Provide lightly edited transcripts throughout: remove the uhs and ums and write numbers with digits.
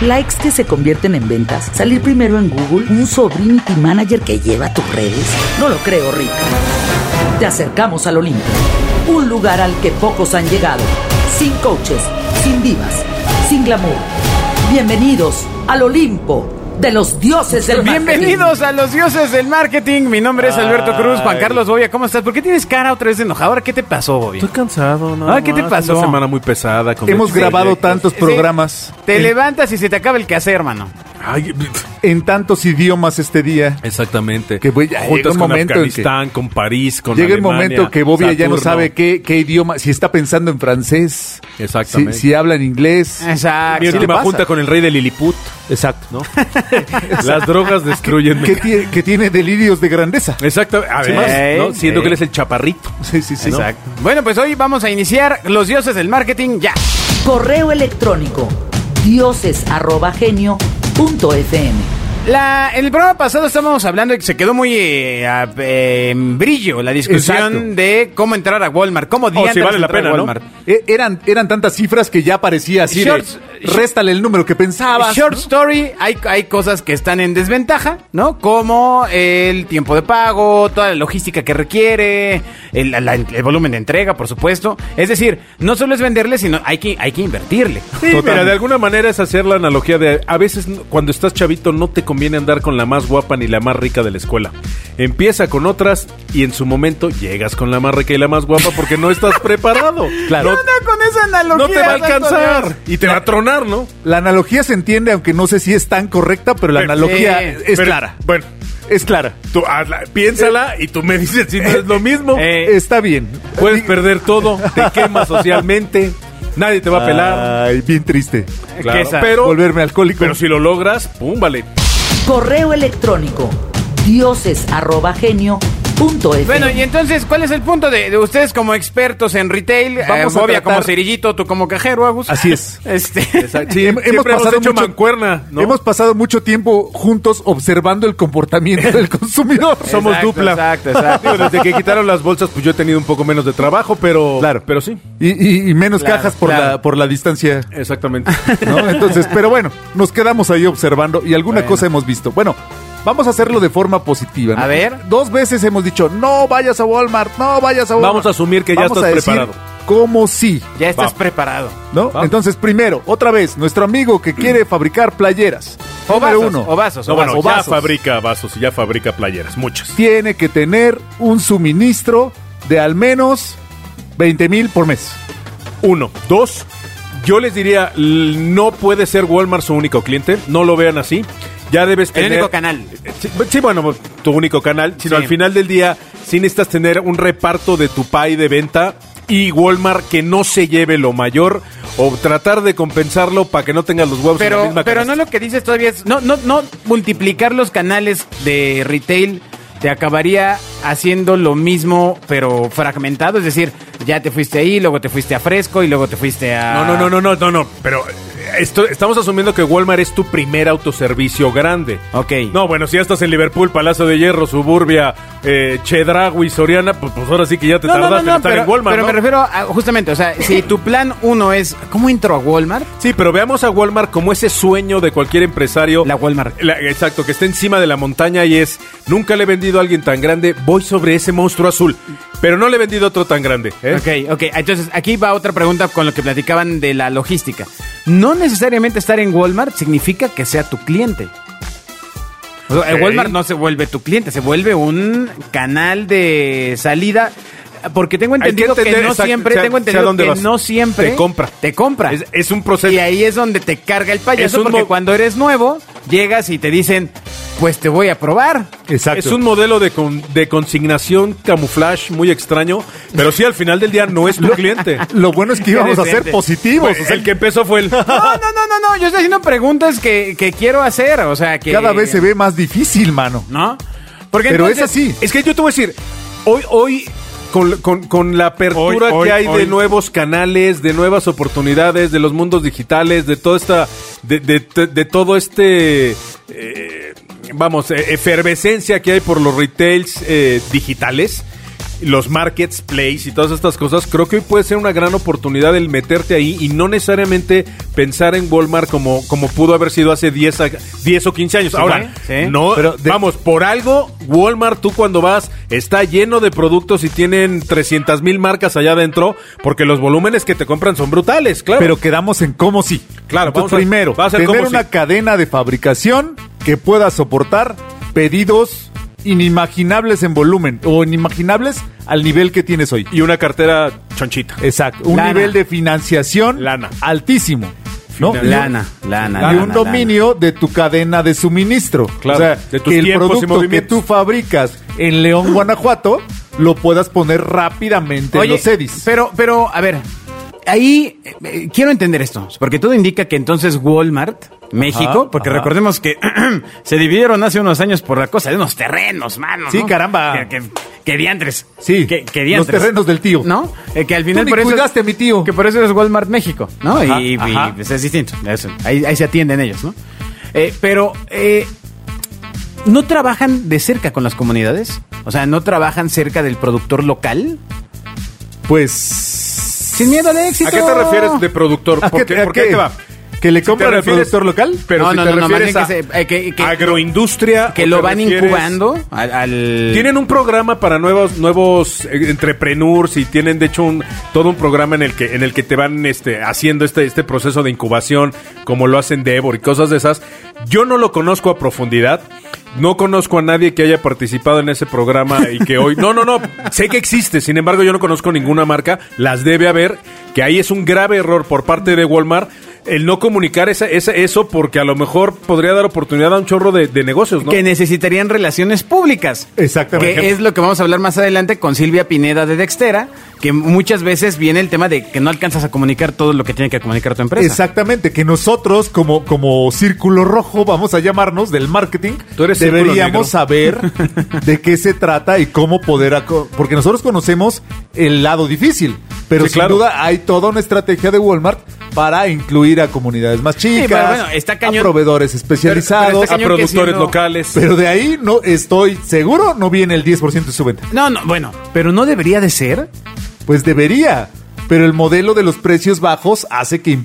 likes que se convierten en ventas, salir primero en Google, un sobrinity manager que lleva tus redes. No lo creo, Rick. Te acercamos al Olimpo, un lugar al que pocos han llegado, sin coaches, sin divas, sin glamour. Bienvenidos al Olimpo de los dioses del marketing. Bienvenidos a los dioses del marketing. Mi nombre es Alberto Cruz. Juan Carlos Bobia, ¿cómo estás? ¿Por qué tienes cara otra vez de enojado? ¿Ahora qué te pasó, Bobia? Estoy cansado, ¿no? ¿Qué te pasó? Una semana muy pesada. Hemos grabado tantos programas. Te levantas y se te acaba el quehacer, hermano. Ay, en tantos idiomas este día. Exactamente. Que llega un con momento Afganistán, con París, con llega Alemania, el momento que Bobia ya no Saturno. sabe qué idioma, si está pensando en francés, Exactamente. si habla en inglés. Exacto. Mi última pasa? junta con el rey de Lilliput, Exacto. ¿no? Las drogas destruyen. Que tiene delirios de grandeza. Exacto. A ver, ¿no? Siendo que él es el chaparrito. Sí. ¿no? Exacto. Bueno, pues hoy vamos a iniciar los dioses del marketing ya. Correo electrónico dioses@genio.fm. En el programa pasado estábamos hablando de que se quedó muy en brillo la discusión Exacto. de cómo entrar a Walmart, cómo si diantres vale la entrar a pena, ¿no? Walmart. Eran tantas cifras que ya parecía así réstale el número que pensabas. Short story, hay cosas que están en desventaja, ¿no? Como el tiempo de pago, toda la logística que requiere, el volumen de entrega, por supuesto. Es decir, no solo es venderle, sino hay que invertirle. Sí, mira, de alguna manera es hacer la analogía de a veces cuando estás chavito no te conviene andar con la más guapa ni la más rica de la escuela. Empieza con otras y en su momento llegas con la más rica y la más guapa porque no estás preparado. Claro. No, con esa analogía. No te va a santo alcanzar Dios. y te va a tronar, ¿no? La analogía se entiende, aunque no sé si es tan correcta, pero la analogía es Pero, clara. Bueno, Es clara. tú piénsala y tú me dices si no es lo mismo. Está bien. Puedes perder todo, te quemas socialmente, nadie te va a pelar. Ay, bien triste. Claro, esa- pero, Volverme alcohólico. pero si lo logras, pum, vale. Correo electrónico dioses@genio.fm. Bueno, y entonces, ¿cuál es el punto de ustedes como expertos en retail? Vamos a Bobia tratar- como cerillito, tú como cajero, Agus. Así es. Sí, hemos pasado hecho mucho- mancuerna, ¿no? Hemos pasado mucho tiempo juntos observando el comportamiento del consumidor. Somos Exacto, dupla. exacto. Digo, desde que quitaron las bolsas, pues yo he tenido un poco menos de trabajo, pero Claro. pero sí, Y menos Claro, cajas claro. por la distancia. exactamente. ¿No? Entonces, pero bueno, nos quedamos ahí observando y alguna Bueno. cosa hemos visto. Bueno, vamos a hacerlo de forma positiva, ¿no? A ver. 2 veces hemos dicho, no vayas a Walmart, no vayas a Walmart. Vamos a asumir que ya Vamos estás a decir preparado. como sí, Ya estás Va. preparado. ¿no? Va. Entonces, primero, otra vez, nuestro amigo que quiere fabricar playeras. O número vasos, uno, o vasos, No, o bueno, vasos. ya vasos. fabrica vasos y ya fabrica playeras, muchas. tiene que tener un suministro de al menos 20,000 por mes. 1, 2, yo les diría, no puede ser Walmart su único cliente, no lo vean así. Ya debes El tener... único canal. Sí, bueno, tu único canal, sino Sí. al final del día sí necesitas tener un reparto de tu pie de venta y Walmart que no se lleve lo mayor o tratar de compensarlo para que no tengas los huevos en la Pero misma no canasta. lo que dices todavía es... No multiplicar los canales de retail te acabaría haciendo lo mismo, pero fragmentado. Es decir, ya te fuiste ahí, luego te fuiste a Fresco y luego te fuiste a... No, pero estamos asumiendo que Walmart es tu primer autoservicio grande. Ok. No, bueno, si ya estás en Liverpool, Palacio de Hierro, Suburbia, Chedraui, Soriana, pues ahora sí que ya te tardaste en estar en Walmart, pero ¿no? me refiero a, justamente, o sea, si tu plan 1 es ¿cómo entro a Walmart? Sí, pero veamos a Walmart como ese sueño de cualquier empresario. La Walmart. Exacto, que está encima de la montaña y es, nunca le he vendido a alguien tan grande, voy sobre ese monstruo azul, pero no le he vendido a otro tan grande. ¿eh? Ok, entonces aquí va otra pregunta con lo que platicaban de la logística. No necesariamente estar en Walmart significa que sea tu cliente. O sea, Ok. Walmart no se vuelve tu cliente, se vuelve un canal de salida. Porque tengo entendido que, entender, no exacto, siempre, sea- tengo sea entendido dónde que vas. no siempre Te compra. Es un proceso. Y ahí es donde te carga el Es payaso, un porque cuando eres nuevo, llegas y te dicen, pues te voy a probar. Exacto. Es un modelo de consignación camuflaje muy extraño, pero sí al final del día no es tu cliente. Lo bueno es que íbamos a ser decente. positivos. Pues, el que empezó fue el... No, yo estoy haciendo preguntas que quiero hacer, o sea, que... Cada vez se ve más difícil, mano. ¿No? Porque Pero entonces- es así. Es que yo te voy a decir, hoy con la apertura Hoy, que hay de hoy. nuevos canales, de nuevas oportunidades, de los mundos digitales, de toda esta, de todo este, efervescencia que hay por los retails digitales, los marketplace y todas estas cosas, creo que hoy puede ser una gran oportunidad el meterte ahí y no necesariamente pensar en Walmart como pudo haber sido hace 10 o 15 años. Ahora, sí. no, Pero vamos, por algo, Walmart, tú cuando vas, está lleno de productos y tienen 300,000 marcas allá adentro, porque los volúmenes que te compran son brutales, claro. Pero quedamos en cómo sí. Claro, Entonces, vamos a- primero, va a ser tener cómo una sí. cadena de fabricación que pueda soportar pedidos inimaginables en volumen o inimaginables al nivel que tienes hoy. Y una cartera chonchita. Exacto, un Lana. nivel de financiación Lana. altísimo. ¿no? Lana. Y un dominio de tu cadena de suministro. Claro, O sea, de tus que el tiempos y producto que movimientos. tú fabricas en León, Guanajuato, lo puedas poner rápidamente en los EDIs. Pero, a ver, ahí quiero entender esto, porque todo indica que entonces Walmart, México, porque ajá. recordemos que se dividieron hace unos años por la cosa de unos terrenos, mano. Sí, ¿no? caramba. Que diantres. Sí, que los diantres. terrenos del tío. ¿No? Que al final Tú ni por eso. cuidaste a mi tío. Que por eso es Walmart México, ¿no? Ajá, y ajá. pues es distinto. Eso, ahí se atienden ellos, ¿no? Pero ¿no trabajan de cerca con las comunidades? O sea, ¿no trabajan cerca del productor local? Pues... Sin miedo al éxito. ¿A qué te refieres de productor? ¿A ¿Por qué- qué? a ¿Por qué qué? ahí te va? ¿Que le Si compran te al refieres- productor local? Pero si te más refieres bien a que agroindustria... que o lo te van refieres- incubando al... Tienen un programa para nuevos entrepreneurs y tienen de hecho todo un programa en el que te van haciendo este proceso de incubación, como lo hacen Devor y cosas de esas. Yo no lo conozco a profundidad. No conozco a nadie que haya participado en ese programa y que hoy... No. Sé que existe, sin embargo yo no conozco ninguna marca. Las debe haber, que ahí es un grave error por parte de Walmart el no comunicar eso porque a lo mejor podría dar oportunidad a un chorro de negocios, ¿no? Que necesitarían relaciones públicas. Exactamente. Que es lo que vamos a hablar más adelante con Silvia Pineda de Dextera, que muchas veces viene el tema de que no alcanzas a comunicar todo lo que tiene que comunicar tu empresa. Exactamente, que nosotros como círculo rojo, vamos a llamarnos, del marketing, Tú eres círculo negro. deberíamos saber de qué se trata y cómo poder... Porque nosotros conocemos el lado difícil, pero Sí, sin claro. duda hay toda una estrategia de Walmart para incluir a comunidades más chicas, pero bueno, está cañón. a proveedores especializados, Pero está A cañón que productores siendo- locales. pero de ahí no estoy seguro, no viene el 10% de su venta. No, bueno, pero no debería de ser. Pues debería, pero el modelo de los precios bajos hace que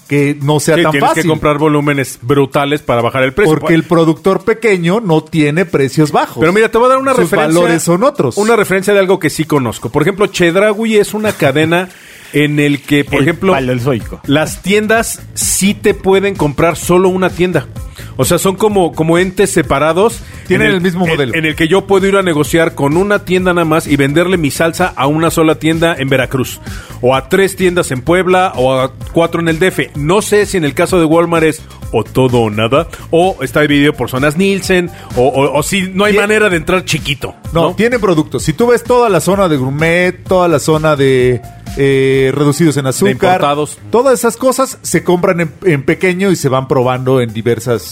no sea Sí, tan tienes fácil. que comprar volúmenes brutales para bajar el precio. Porque el productor pequeño no tiene precios bajos. Pero mira, te voy a dar una Sus referencia. valores son otros. Una referencia de algo que sí conozco. Por ejemplo, Chedraui es una cadena en el que, por ejemplo, paleozoico. las tiendas sí te pueden comprar solo una tienda. O sea, son como entes separados. Tienen en el mismo modelo. En el que yo puedo ir a negociar con una tienda nada más y venderle mi salsa a una sola tienda en Veracruz. O a 3 tiendas en Puebla o a 4 en el DF. No sé si en el caso de Walmart es o todo o nada. O está dividido por zonas Nielsen. O si no hay Tie- manera de entrar chiquito. No, tiene productos. Si tú ves toda la zona de gourmet, toda la zona de reducidos en azúcar, importados. todas esas cosas se compran en pequeño y se van probando en diversas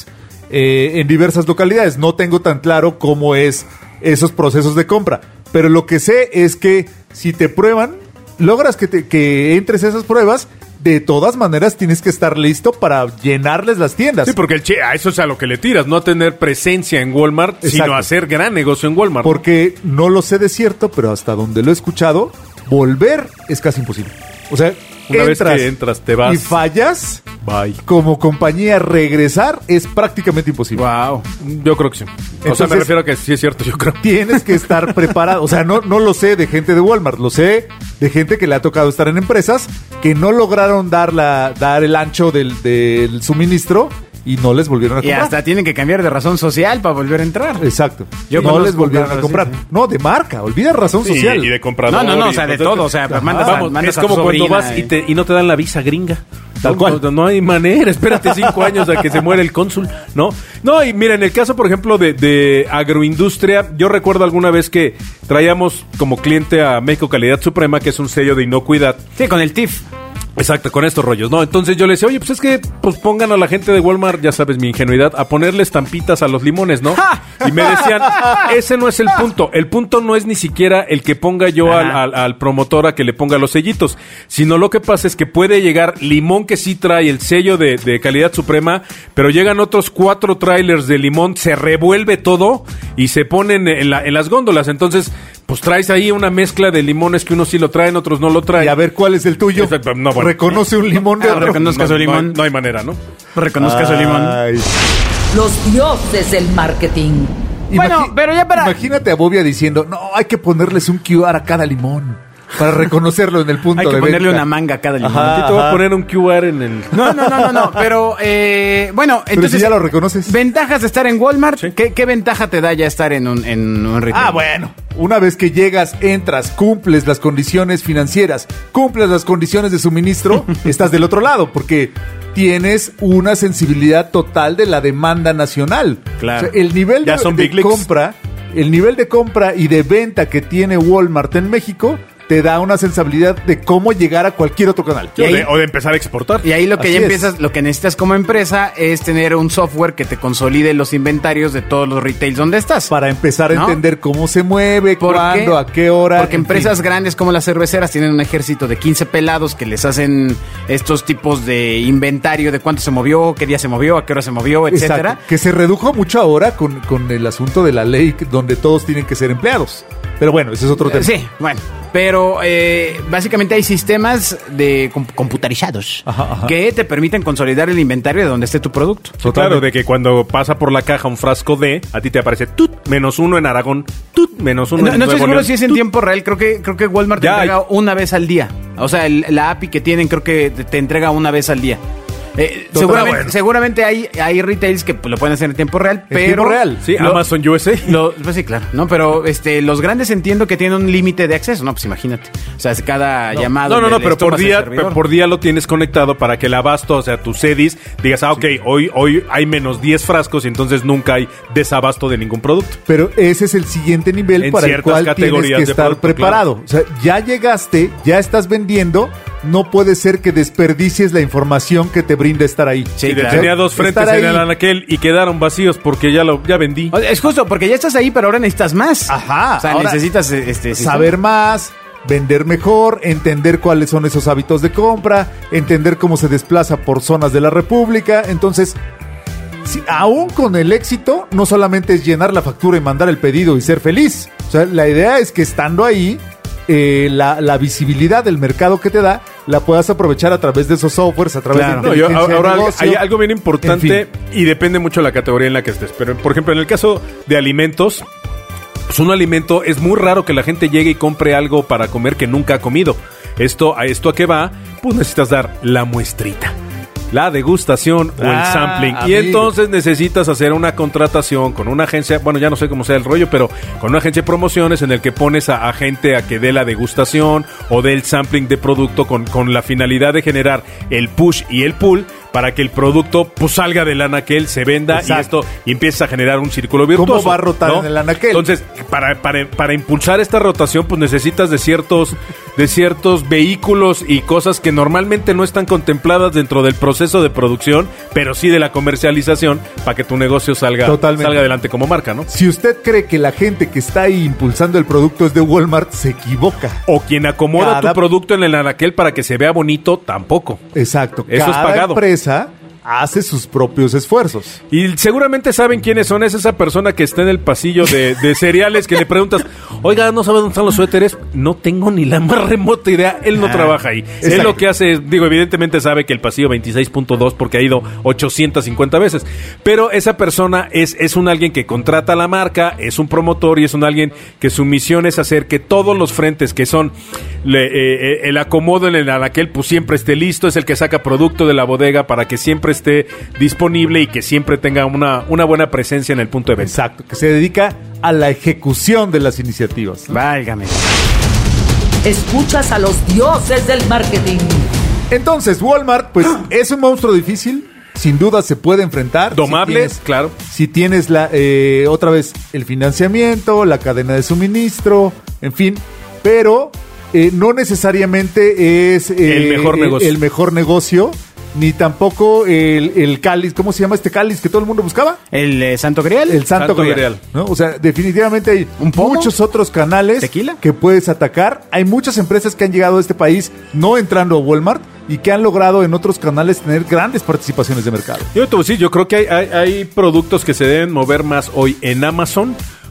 localidades. No tengo tan claro cómo es esos procesos de compra, pero lo que sé es que si te prueban, logras que entres a esas pruebas. De todas maneras tienes que estar listo para llenarles las tiendas. Sí, porque a eso es a lo que le tiras, no a tener presencia en Walmart, Exacto. sino a hacer gran negocio en Walmart. Porque no lo sé de cierto, pero hasta donde lo he escuchado, volver es casi imposible. O sea, Una vez que entras, te vas. y fallas, Bye. como compañía regresar es prácticamente imposible. Wow. Yo creo que sí. O sea, Entonces- me refiero a que sí es cierto, yo creo. Tienes que estar preparado. O sea, no lo sé de gente de Walmart, lo sé de gente que le ha tocado estar en empresas que no lograron dar el ancho del suministro y no les volvieron a Y comprar. hasta tienen que cambiar de razón social para volver a entrar. Exacto. Yo no conozco les volvieron a casos comprar. así, sí. No, de marca, olvida razón Sí, social. y de comprador. No, o y sea, de entonces- todo, o sea, Ajá. mandas Vamos, mandas es a tu como cuando sobrina vas y no te dan la visa gringa. Tal cual. No hay manera, espérate 5 años a que se muera el cónsul, ¿no? No, y mira, en el caso, por ejemplo, de agroindustria, yo recuerdo alguna vez que traíamos como cliente a México Calidad Suprema, que es un sello de inocuidad. Sí, con el TIF. Exacto, con estos rollos, ¿no? Entonces yo le decía, oye, pues es que pues pongan a la gente de Walmart, ya sabes mi ingenuidad, a ponerle estampitas a los limones, ¿no? Y me decían, ese no es el punto. El punto no es ni siquiera el que ponga yo al promotor a que le ponga los sellitos, sino lo que pasa es que puede llegar limón que sí trae el sello de calidad suprema, pero llegan otros 4 trailers de limón, se revuelve todo y se ponen en las góndolas. Entonces, pues traes ahí una mezcla de limones que unos sí lo traen, otros no lo traen. Y a ver cuál es el tuyo. Exacto, no, bueno. Reconoce un limón de otro. reconozca su limón. No hay manera, ¿no? Reconozca su limón. Ay. Los dioses del marketing. Bueno, pero ya para... Imagínate a Bobia diciendo, no, hay que ponerles un QR a cada limón para reconocerlo en el punto Hay que de ponerle venta. una manga a cada limón. Sí, te voy a poner un QR en el... No, pero bueno, Pero entonces... si ya lo reconoces. Ventajas de estar en Walmart, ¿qué ventaja te da ya estar en un retail? Ah, bueno. Una vez que llegas, entras, cumples las condiciones financieras, cumples las condiciones de suministro, estás del otro lado, porque tienes una sensibilidad total de la demanda nacional. Claro. O sea, el nivel Ya son Big Leagues. el nivel de compra y de venta que tiene Walmart en México te da una sensibilidad de cómo llegar a cualquier otro canal. O de empezar a exportar. Y ahí lo que Así ya es. empiezas, lo que necesitas como empresa es tener un software que te consolide los inventarios de todos los retails donde estás. Para empezar a ¿No? entender cómo se mueve, ¿Por cuándo, qué? a qué hora. Porque en empresas fin. grandes como las cerveceras tienen un ejército de 15 pelados que les hacen estos tipos de inventario de cuánto se movió, qué día se movió, a qué hora se movió, etcétera. Exacto, que se redujo mucho ahora con el asunto de la ley donde todos tienen que ser empleados. Pero bueno, ese es otro tema. Sí, bueno. Pero básicamente hay sistemas de computarizados Ajá. que te permiten consolidar el inventario de donde esté tu producto. Sí, claro, de que cuando pasa por la caja un frasco de, a ti te aparece +1 en Aragón, -1 en No estoy Nuevo seguro León. si es en tiempo real. Creo que Walmart te Ya entrega hay. una vez al día. O sea, la API que tienen creo que te entrega una vez al día. Seguramente hay retails que lo pueden hacer en tiempo real, En pero... tiempo real. Sí, Amazon USA. Pues sí, claro, ¿no? Pero los grandes entiendo que tienen un límite de acceso, ¿no? Pues imagínate. O sea, cada llamado... No, le pero tomas el por servidor. día lo tienes conectado para que el abasto, o sea, tus sedis, digas, ok, hoy hay menos 10 frascos y entonces nunca hay desabasto de ningún producto. Pero ese es el siguiente nivel En para el ciertas cual tienes categorías que de estar producto, preparado. O sea, ya llegaste, ya estás vendiendo, no puede ser que desperdicies la información que te brinda estar ahí. Sí, Y claro. tenía dos frentes Estar en ahí. el anaquel y quedaron vacíos porque ya vendí. O sea, es justo, porque ya estás ahí, pero ahora necesitas más. Ajá. O sea, Ahora, necesitas saber más, vender mejor, entender cuáles son esos hábitos de compra, entender cómo se desplaza por zonas de la República. Entonces, aún con el éxito, no solamente es llenar la factura y mandar el pedido y ser feliz. O sea, la idea es que estando ahí, la visibilidad del mercado que te da, la puedas aprovechar a través de esos softwares, a través Claro. de No, inteligencia de ahora negocio. hay algo bien importante En fin. y depende mucho de la categoría en la que estés. Pero, por ejemplo, en el caso de alimentos, pues un alimento es muy raro que la gente llegue y compre algo para comer que nunca ha comido. ¿A qué va? Pues necesitas dar la muestrita, la degustación o el sampling. Y amigo. entonces necesitas hacer una contratación con una agencia, bueno, ya no sé cómo sea el rollo, pero con una agencia de promociones en el que pones a gente a que dé la degustación o dé el sampling de producto con la finalidad de generar el push y el pull para que el producto pues salga del anaquel, se venda Exacto. y empieza a generar un círculo virtuoso. ¿Cómo va a rotar ¿no? en el anaquel? Entonces, para impulsar esta rotación, pues necesitas de ciertos vehículos y cosas que normalmente no están contempladas dentro del proceso de producción, pero sí de la comercialización, para que tu negocio salga adelante como marca, ¿no? Si usted cree que la gente que está ahí impulsando el producto es de Walmart, se equivoca. O quien acomoda tu producto en el anaquel para que se vea bonito, tampoco. Exacto. Eso es Cada pagado. empresa hace sus propios esfuerzos. Y seguramente saben quiénes son. Es esa persona que está en el pasillo de cereales que le preguntas, oiga, ¿no sabe dónde están los suéteres? No tengo ni la más remota idea. Él no trabaja ahí. Él exacto. lo que hace es, evidentemente sabe que el pasillo 26.2 porque ha ido 850 veces. Pero esa persona es alguien que contrata la marca, es un promotor y es alguien que su misión es hacer que todos los frentes que son el acomodo en el anaquel, pues siempre esté listo. Es el que saca producto de la bodega para que siempre esté disponible y que siempre tenga una buena presencia en el punto de venta. Exacto, que se dedica a la ejecución de las iniciativas. Válgame. Escuchas a los dioses del marketing. Entonces, Walmart, pues, es un monstruo difícil. Sin duda se puede enfrentar. Domable, claro. Si tienes otra vez el financiamiento, la cadena de suministro, en fin. Pero no necesariamente es El mejor negocio. el mejor negocio. Ni tampoco el cáliz, ¿cómo se llama este cáliz que todo el mundo buscaba? ¿El Santo Grial? El Santo Santo Grial. Grial. ¿No? O sea, definitivamente hay ¿Un pomo? muchos otros canales ¿Tequila? que puedes atacar. Hay muchas empresas que han llegado a este país no entrando a Walmart y que han logrado en otros canales tener grandes participaciones de mercado. Yo creo que hay productos que se deben mover más hoy en Amazon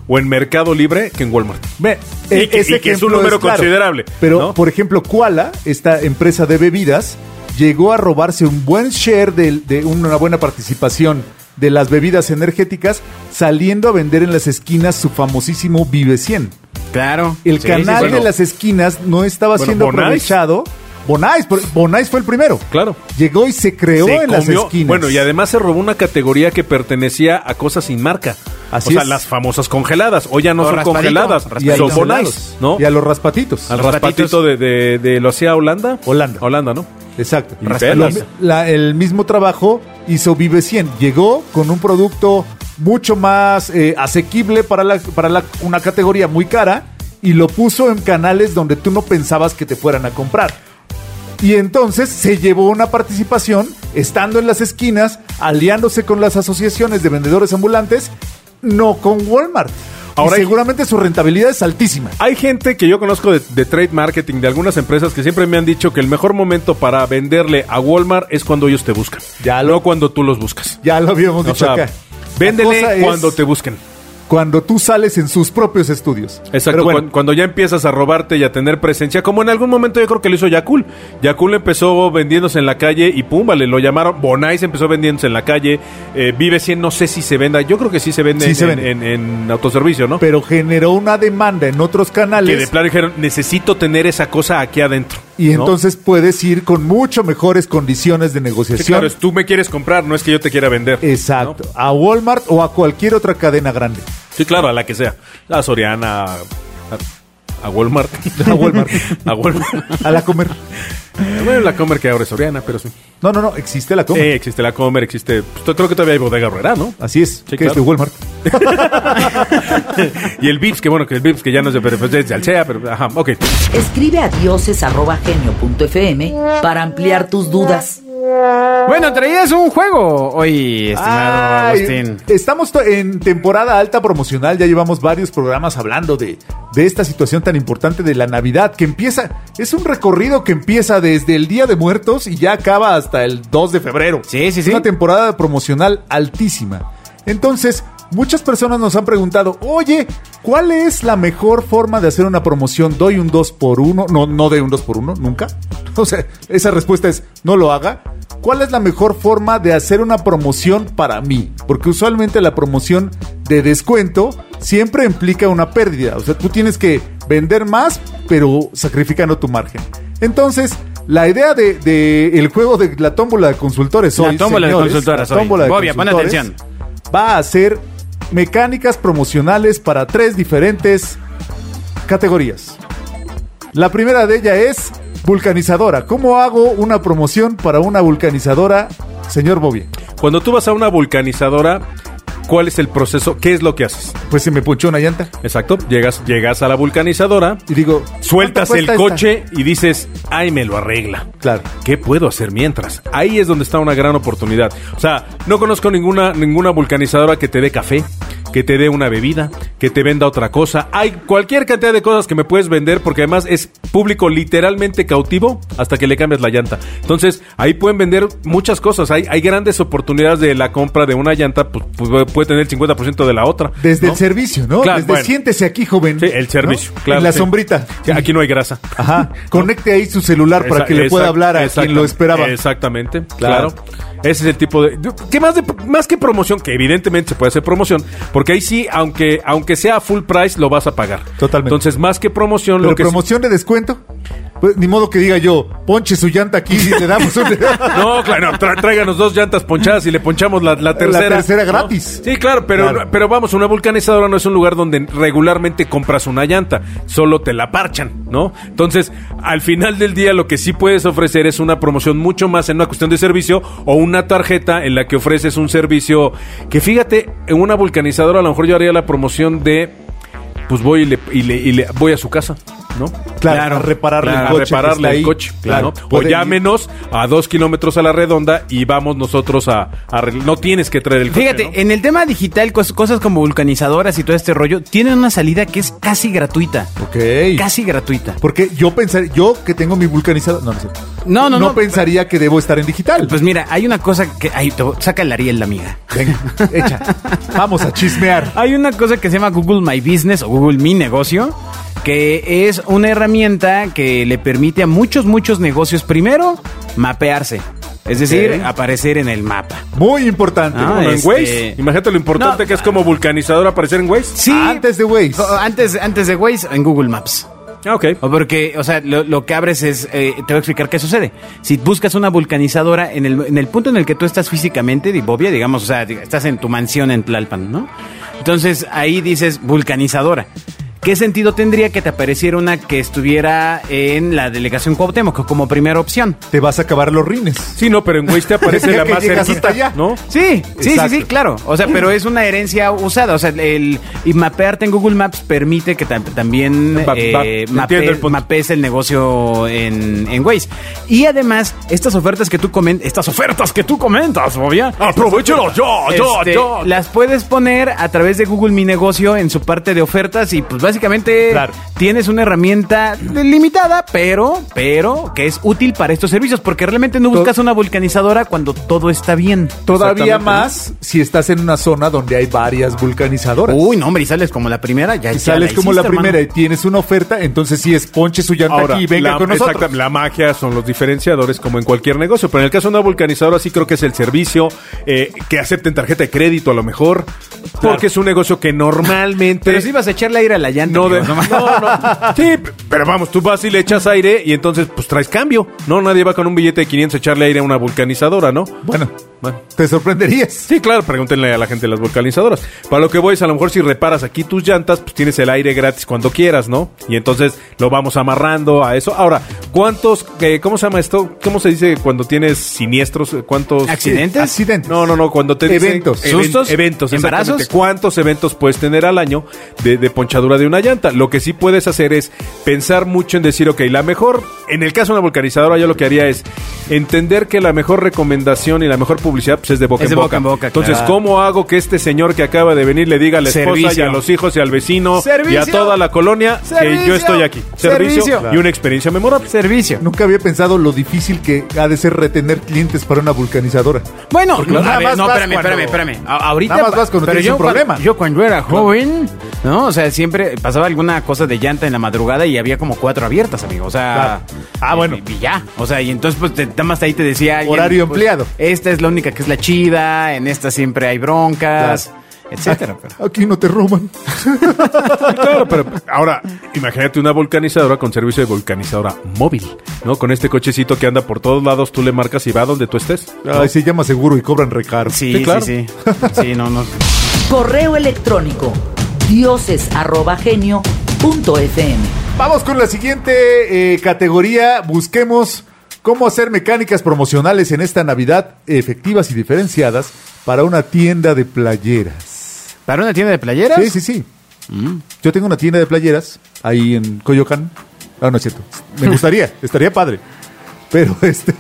o en Mercado Libre que en Walmart. Y que es un número considerable. Pero, ¿no? por ejemplo, Koala, esta empresa de bebidas, llegó a robarse un buen share de una buena participación de las bebidas energéticas, saliendo a vender en las esquinas su famosísimo Vive 100. Claro. El canal de las esquinas no estaba siendo Bonais. aprovechado. Bonais fue el primero. Claro. Llegó y se creó en las esquinas. Bueno, y además se robó una categoría que pertenecía a cosas sin marca. Así o sea, es. las famosas congeladas. O ya no O son raspadito, congeladas, Y a son los Bonais, helados. ¿no? Y a los raspatitos. Al Los raspatito de ¿lo hacía Holanda? Holanda, ¿no? Exacto. Y pelas. El mismo trabajo hizo Vive 100. Llegó con un producto mucho más asequible para una categoría muy cara y lo puso en canales donde tú no pensabas que te fueran a comprar. Y entonces se llevó una participación estando en las esquinas, aliándose con las asociaciones de vendedores ambulantes, no con Walmart. Ahora y seguramente su rentabilidad es altísima. Hay gente que yo conozco de trade marketing de algunas empresas que siempre me han dicho que el mejor momento para venderle a Walmart es cuando ellos te buscan. No cuando tú los buscas. Ya lo habíamos O dicho sea, acá. véndele La cosa cuando es te busquen. cuando tú sales en sus propios estudios. Exacto, Pero bueno, cuando ya empiezas a robarte y a tener presencia, como en algún momento yo creo que lo hizo Yakul. Yakul empezó vendiéndose en la calle y pum, vale, lo llamaron. Bonais empezó vendiéndose en la calle. Vive 100, no sé si se venda. Yo creo que sí se vende, Sí se vende. en autoservicio, ¿no? pero generó una demanda en otros Que de canales plano dijeron, necesito tener esa cosa aquí adentro. y ¿no? entonces puedes ir con mucho mejores condiciones de Sí, negociación. claro, tú me quieres comprar, no es que yo te quiera vender. Exacto. ¿no? A Walmart o a cualquier otra cadena grande. Sí, claro, a la que sea. A Soriana, a Walmart. A Walmart. A Walmart. A la Comer. Bueno, la Comer que ahora es Soriana, pero sí. No, existe la Comer. Existe la Comer, existe... Pues, creo que todavía hay Bodega Aurrerá, ¿no? Así es, Sí, que es claro. de Walmart. Y el Vips, que bueno, que el Vips que ya no es de, pero pues es de Alsea, pero ajá, ok. Escribe a dioses@genio.fm para ampliar tus dudas. Bueno, traías un juego hoy, estimado Ay, Agustín. estamos en temporada alta promocional, ya llevamos varios programas hablando de esta situación tan importante de la Navidad, que es un recorrido que empieza desde el Día de Muertos y ya acaba hasta el 2 de febrero. Sí. Es una temporada promocional altísima. Entonces, muchas personas nos han preguntado, oye, ¿cuál es la mejor forma de hacer una promoción? ¿Doy un 2x1? No doy un 2x1, nunca. O sea, esa respuesta es, no lo haga. ¿Cuál es la mejor forma de hacer una promoción para mí? Porque usualmente la promoción de descuento siempre implica una pérdida. O sea, tú tienes que vender más, pero sacrificando tu margen. Entonces, la idea de el juego de la tómbola de consultores hoy, La tómbola de señores, consultoras la hoy. tómbola de Bobia, pon consultores, atención. va a ser mecánicas promocionales para 3 diferentes categorías. La primera de ellas es vulcanizadora. ¿Cómo hago una promoción para una vulcanizadora, señor Bobby? Cuando tú vas a una vulcanizadora, ¿cuál es el proceso? ¿Qué es lo que haces? Pues se me punchó una llanta Exacto, llegas a la vulcanizadora, y digo, sueltas ¿cuánto el cuesta coche y dices, ay, me lo arregla. Claro. ¿Qué puedo hacer mientras? Ahí es donde está una gran oportunidad. O sea, no conozco ninguna vulcanizadora que te dé café, que te dé una bebida, que te venda otra cosa. Hay cualquier cantidad de cosas que me puedes vender porque además es público literalmente cautivo hasta que le cambias la llanta. Entonces, ahí pueden vender muchas cosas. Hay grandes oportunidades de la compra de una llanta, pues puede tener el 50% de la otra. Desde ¿no? el servicio, ¿no? Claro, Desde bueno. siéntese aquí, joven. Sí, el servicio, ¿no? claro. En la sí. sombrita. Sí, aquí no hay grasa. Ajá. Conecte ahí su celular para que le pueda hablar a quien lo esperaba. Exactamente, Claro. claro. Ese es el tipo de... ¿Qué más que promoción? Que evidentemente se puede hacer promoción, porque ahí sí, aunque sea full price, lo vas a pagar. Totalmente. Entonces, más que promoción... Pero lo que promoción de descuento. Pues, ni modo que diga yo, ponche su llanta aquí y le damos un... No, claro, no, tráiganos 2 llantas ponchadas y le ponchamos la tercera. La tercera ¿no? gratis. Sí, claro, pero vamos, una vulcanizadora no es un lugar donde regularmente compras una llanta, solo te la parchan, ¿no? Entonces, al final del día lo que sí puedes ofrecer es una promoción mucho más en una cuestión de servicio o una tarjeta en la que ofreces un servicio que, fíjate, en una vulcanizadora a lo mejor yo haría la promoción de, pues voy y le voy a su casa. ¿no? Claro, a repararle A el coche. repararle que el está coche, ahí. Claro. ¿no? O llámenos a 2 kilómetros a la redonda y vamos nosotros a no tienes que traer el coche, Fíjate, ¿no? en el tema digital, cosas como vulcanizadoras y todo este rollo, tienen una salida que es casi gratuita. Ok. Casi gratuita. Porque yo que tengo mi vulcanizador... No sé. No. pensaría que debo estar en digital. Pues mira, hay una cosa que... Ahí, saca el Ariel, la amiga. Venga, echa. Vamos a chismear. Hay una cosa que se llama Google My Business o Google Mi Negocio, que es una herramienta que le permite a muchos negocios, primero, mapearse. Es decir, Ok. aparecer en el mapa. Muy importante. Ah, Bueno, en este- Waze. Imagínate lo importante No. que es como vulcanizador aparecer en Waze. Sí. Antes de Waze. Antes de Waze, en Google Maps. Ah, ok. O porque, o sea, lo que abres es, te voy a explicar qué sucede. Si buscas una vulcanizadora en el punto en el que tú estás físicamente, Bobia, digamos, o sea, estás en tu mansión en Tlalpan, ¿no? Entonces ahí dices vulcanizadora. ¿Qué sentido tendría que te apareciera una que estuviera en la delegación Cuauhtémoc como primera opción? Te vas a acabar los rines. Sí, no, pero en Waze te aparece Ya la que más llegas cerquita, hasta allá. ¿no? Sí, Exacto. claro. O sea, pero es una herencia usada. O sea, y mapearte en Google Maps permite que también entiendo el punto. mapees el negocio en Waze. Y además, estas ofertas que tú comentas, Bobia. ¡Aprovechalo ya! Las puedes poner a través de Google Mi Negocio en su parte de ofertas y pues básicamente Claro. tienes una herramienta limitada, pero que es útil para estos servicios porque realmente no buscas una vulcanizadora cuando todo está bien. Todavía Exactamente. más si estás en una zona donde hay varias vulcanizadoras. Uy, no, hombre, y sales como la primera, ya Si ya sales como la hiciste, primera hermano. y tienes una oferta, entonces sí es ponche su llanta Ahora, aquí y venga con nosotros. exacta- la magia son los diferenciadores como en cualquier negocio, pero en el caso de una vulcanizadora sí creo que es el servicio, que acepten tarjeta de crédito a lo mejor, porque es un negocio que normalmente... Pero si vas a echarle aire a la llanta. No, amigo, no. Sí, pero vamos, tú vas y le echas aire y entonces pues traes cambio. No, nadie va con un billete de 500 a echarle aire a una vulcanizadora, ¿no? Bueno, Bueno. te sorprenderías. Sí, claro, pregúntenle a la gente de las vulcanizadoras. Para lo que voy es, a lo mejor si reparas aquí tus llantas, pues tienes el aire gratis cuando quieras, ¿no? Y entonces lo vamos amarrando a eso. Ahora, ¿cuántos, ¿cómo se llama esto? ¿Cómo se dice cuando tienes siniestros? ¿Cuántos? ¿Accidentes? Accidentes. No, cuando te dicen- Eventos. ¿Sustos? Eventos, ¿Embarazos? exactamente. ¿Cuántos eventos puedes tener al año de ponchadura de una llanta? Lo que sí puedes hacer es pensar mucho en decir, ok, la mejor, en el caso de una vulcanizadora, yo lo que haría es entender que la mejor recomendación y la mejor publicidad pues, es de boca Es en de boca. boca en boca, Entonces, claro. ¿cómo hago que este señor que acaba de venir le diga a la esposa Servicio. y a los hijos y al vecino Servicio. y a toda la colonia que Servicio. yo estoy aquí? Servicio. Y una experiencia memorable. Servicio. Nunca había pensado lo difícil que ha de ser retener clientes para una vulcanizadora. Bueno, Porque no, nada a ver, más no, vas espérame. cuando- Ahorita, Nada más vas cuando pero tienes un problema. Yo cuando era joven, ¿no? O sea, siempre pasaba alguna cosa de llanta en la madrugada y había como 4 abiertas, amigo. O sea, Claro. Ah, bueno. Y ya. O sea, y entonces, pues, nada más ahí te decía alguien, Horario pues, empleado. Esta es la única que es la chida, en esta siempre hay broncas, etcétera. Pero... Aquí no te roban. Claro, pero ahora, imagínate una vulcanizadora con servicio de vulcanizadora móvil, ¿no? Con este cochecito que anda por todos lados, tú le marcas y va donde tú estés. Ay, se llama seguro y cobran recaro. Sí, claro. sí. Sí, no. Correo electrónico dioses@genio.fm. Vamos con la siguiente categoría. Busquemos cómo hacer mecánicas promocionales en esta Navidad efectivas y diferenciadas para una tienda de playeras. ¿Para una tienda de playeras? Sí. Yo tengo una tienda de playeras ahí en Coyoacán. Ah, no es cierto. Me gustaría, estaría padre. Pero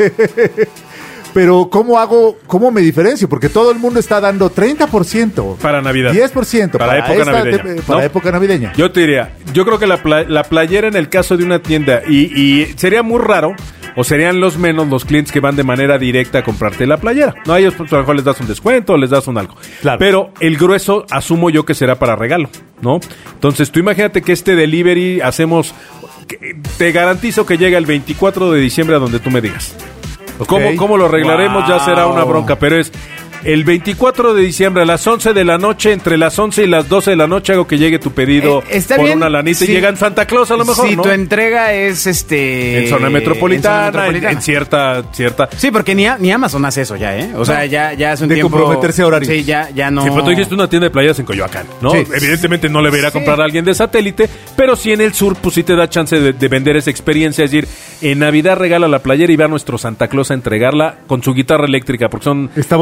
Pero ¿cómo me diferencio? Porque todo el mundo está dando 30%. Para Navidad. 10% Para época navideña, para ¿no? época navideña. Yo te diría, yo creo que la playera en el caso de una tienda, y sería muy raro, o serían los menos los clientes que van de manera directa a comprarte la playera. No, a ellos pues, a lo mejor les das un descuento o les das un algo. Claro. Pero el grueso asumo yo que será para regalo, ¿no? Entonces tú imagínate que este delivery hacemos, te garantizo que llega el 24 de diciembre a donde tú me digas. Ok. ¿Cómo lo arreglaremos? Ya será una Wow. bronca, pero es el 24 de diciembre a las 11 de la noche, entre las 11 y las 12 de la noche hago que llegue tu pedido Está por bien, una lanita sí. y llega en Santa Claus a lo mejor, Si ¿no? tu entrega es En zona metropolitana, en cierta... Sí, porque ni Amazon hace eso ya, ¿eh? O sea, ya hace un De tiempo... comprometerse a horarios. Sí, ya no... Sí, pero tú dijiste una tienda de playas en Coyoacán, ¿no? Sí. Evidentemente no le va a ir a Sí. comprar a alguien de satélite, pero sí en el sur, pues sí te da chance de vender esa experiencia. Es decir, en Navidad regala la playera y va a nuestro Santa Claus a entregarla con su guitarra eléctrica, porque son Está bueno, sí, playeras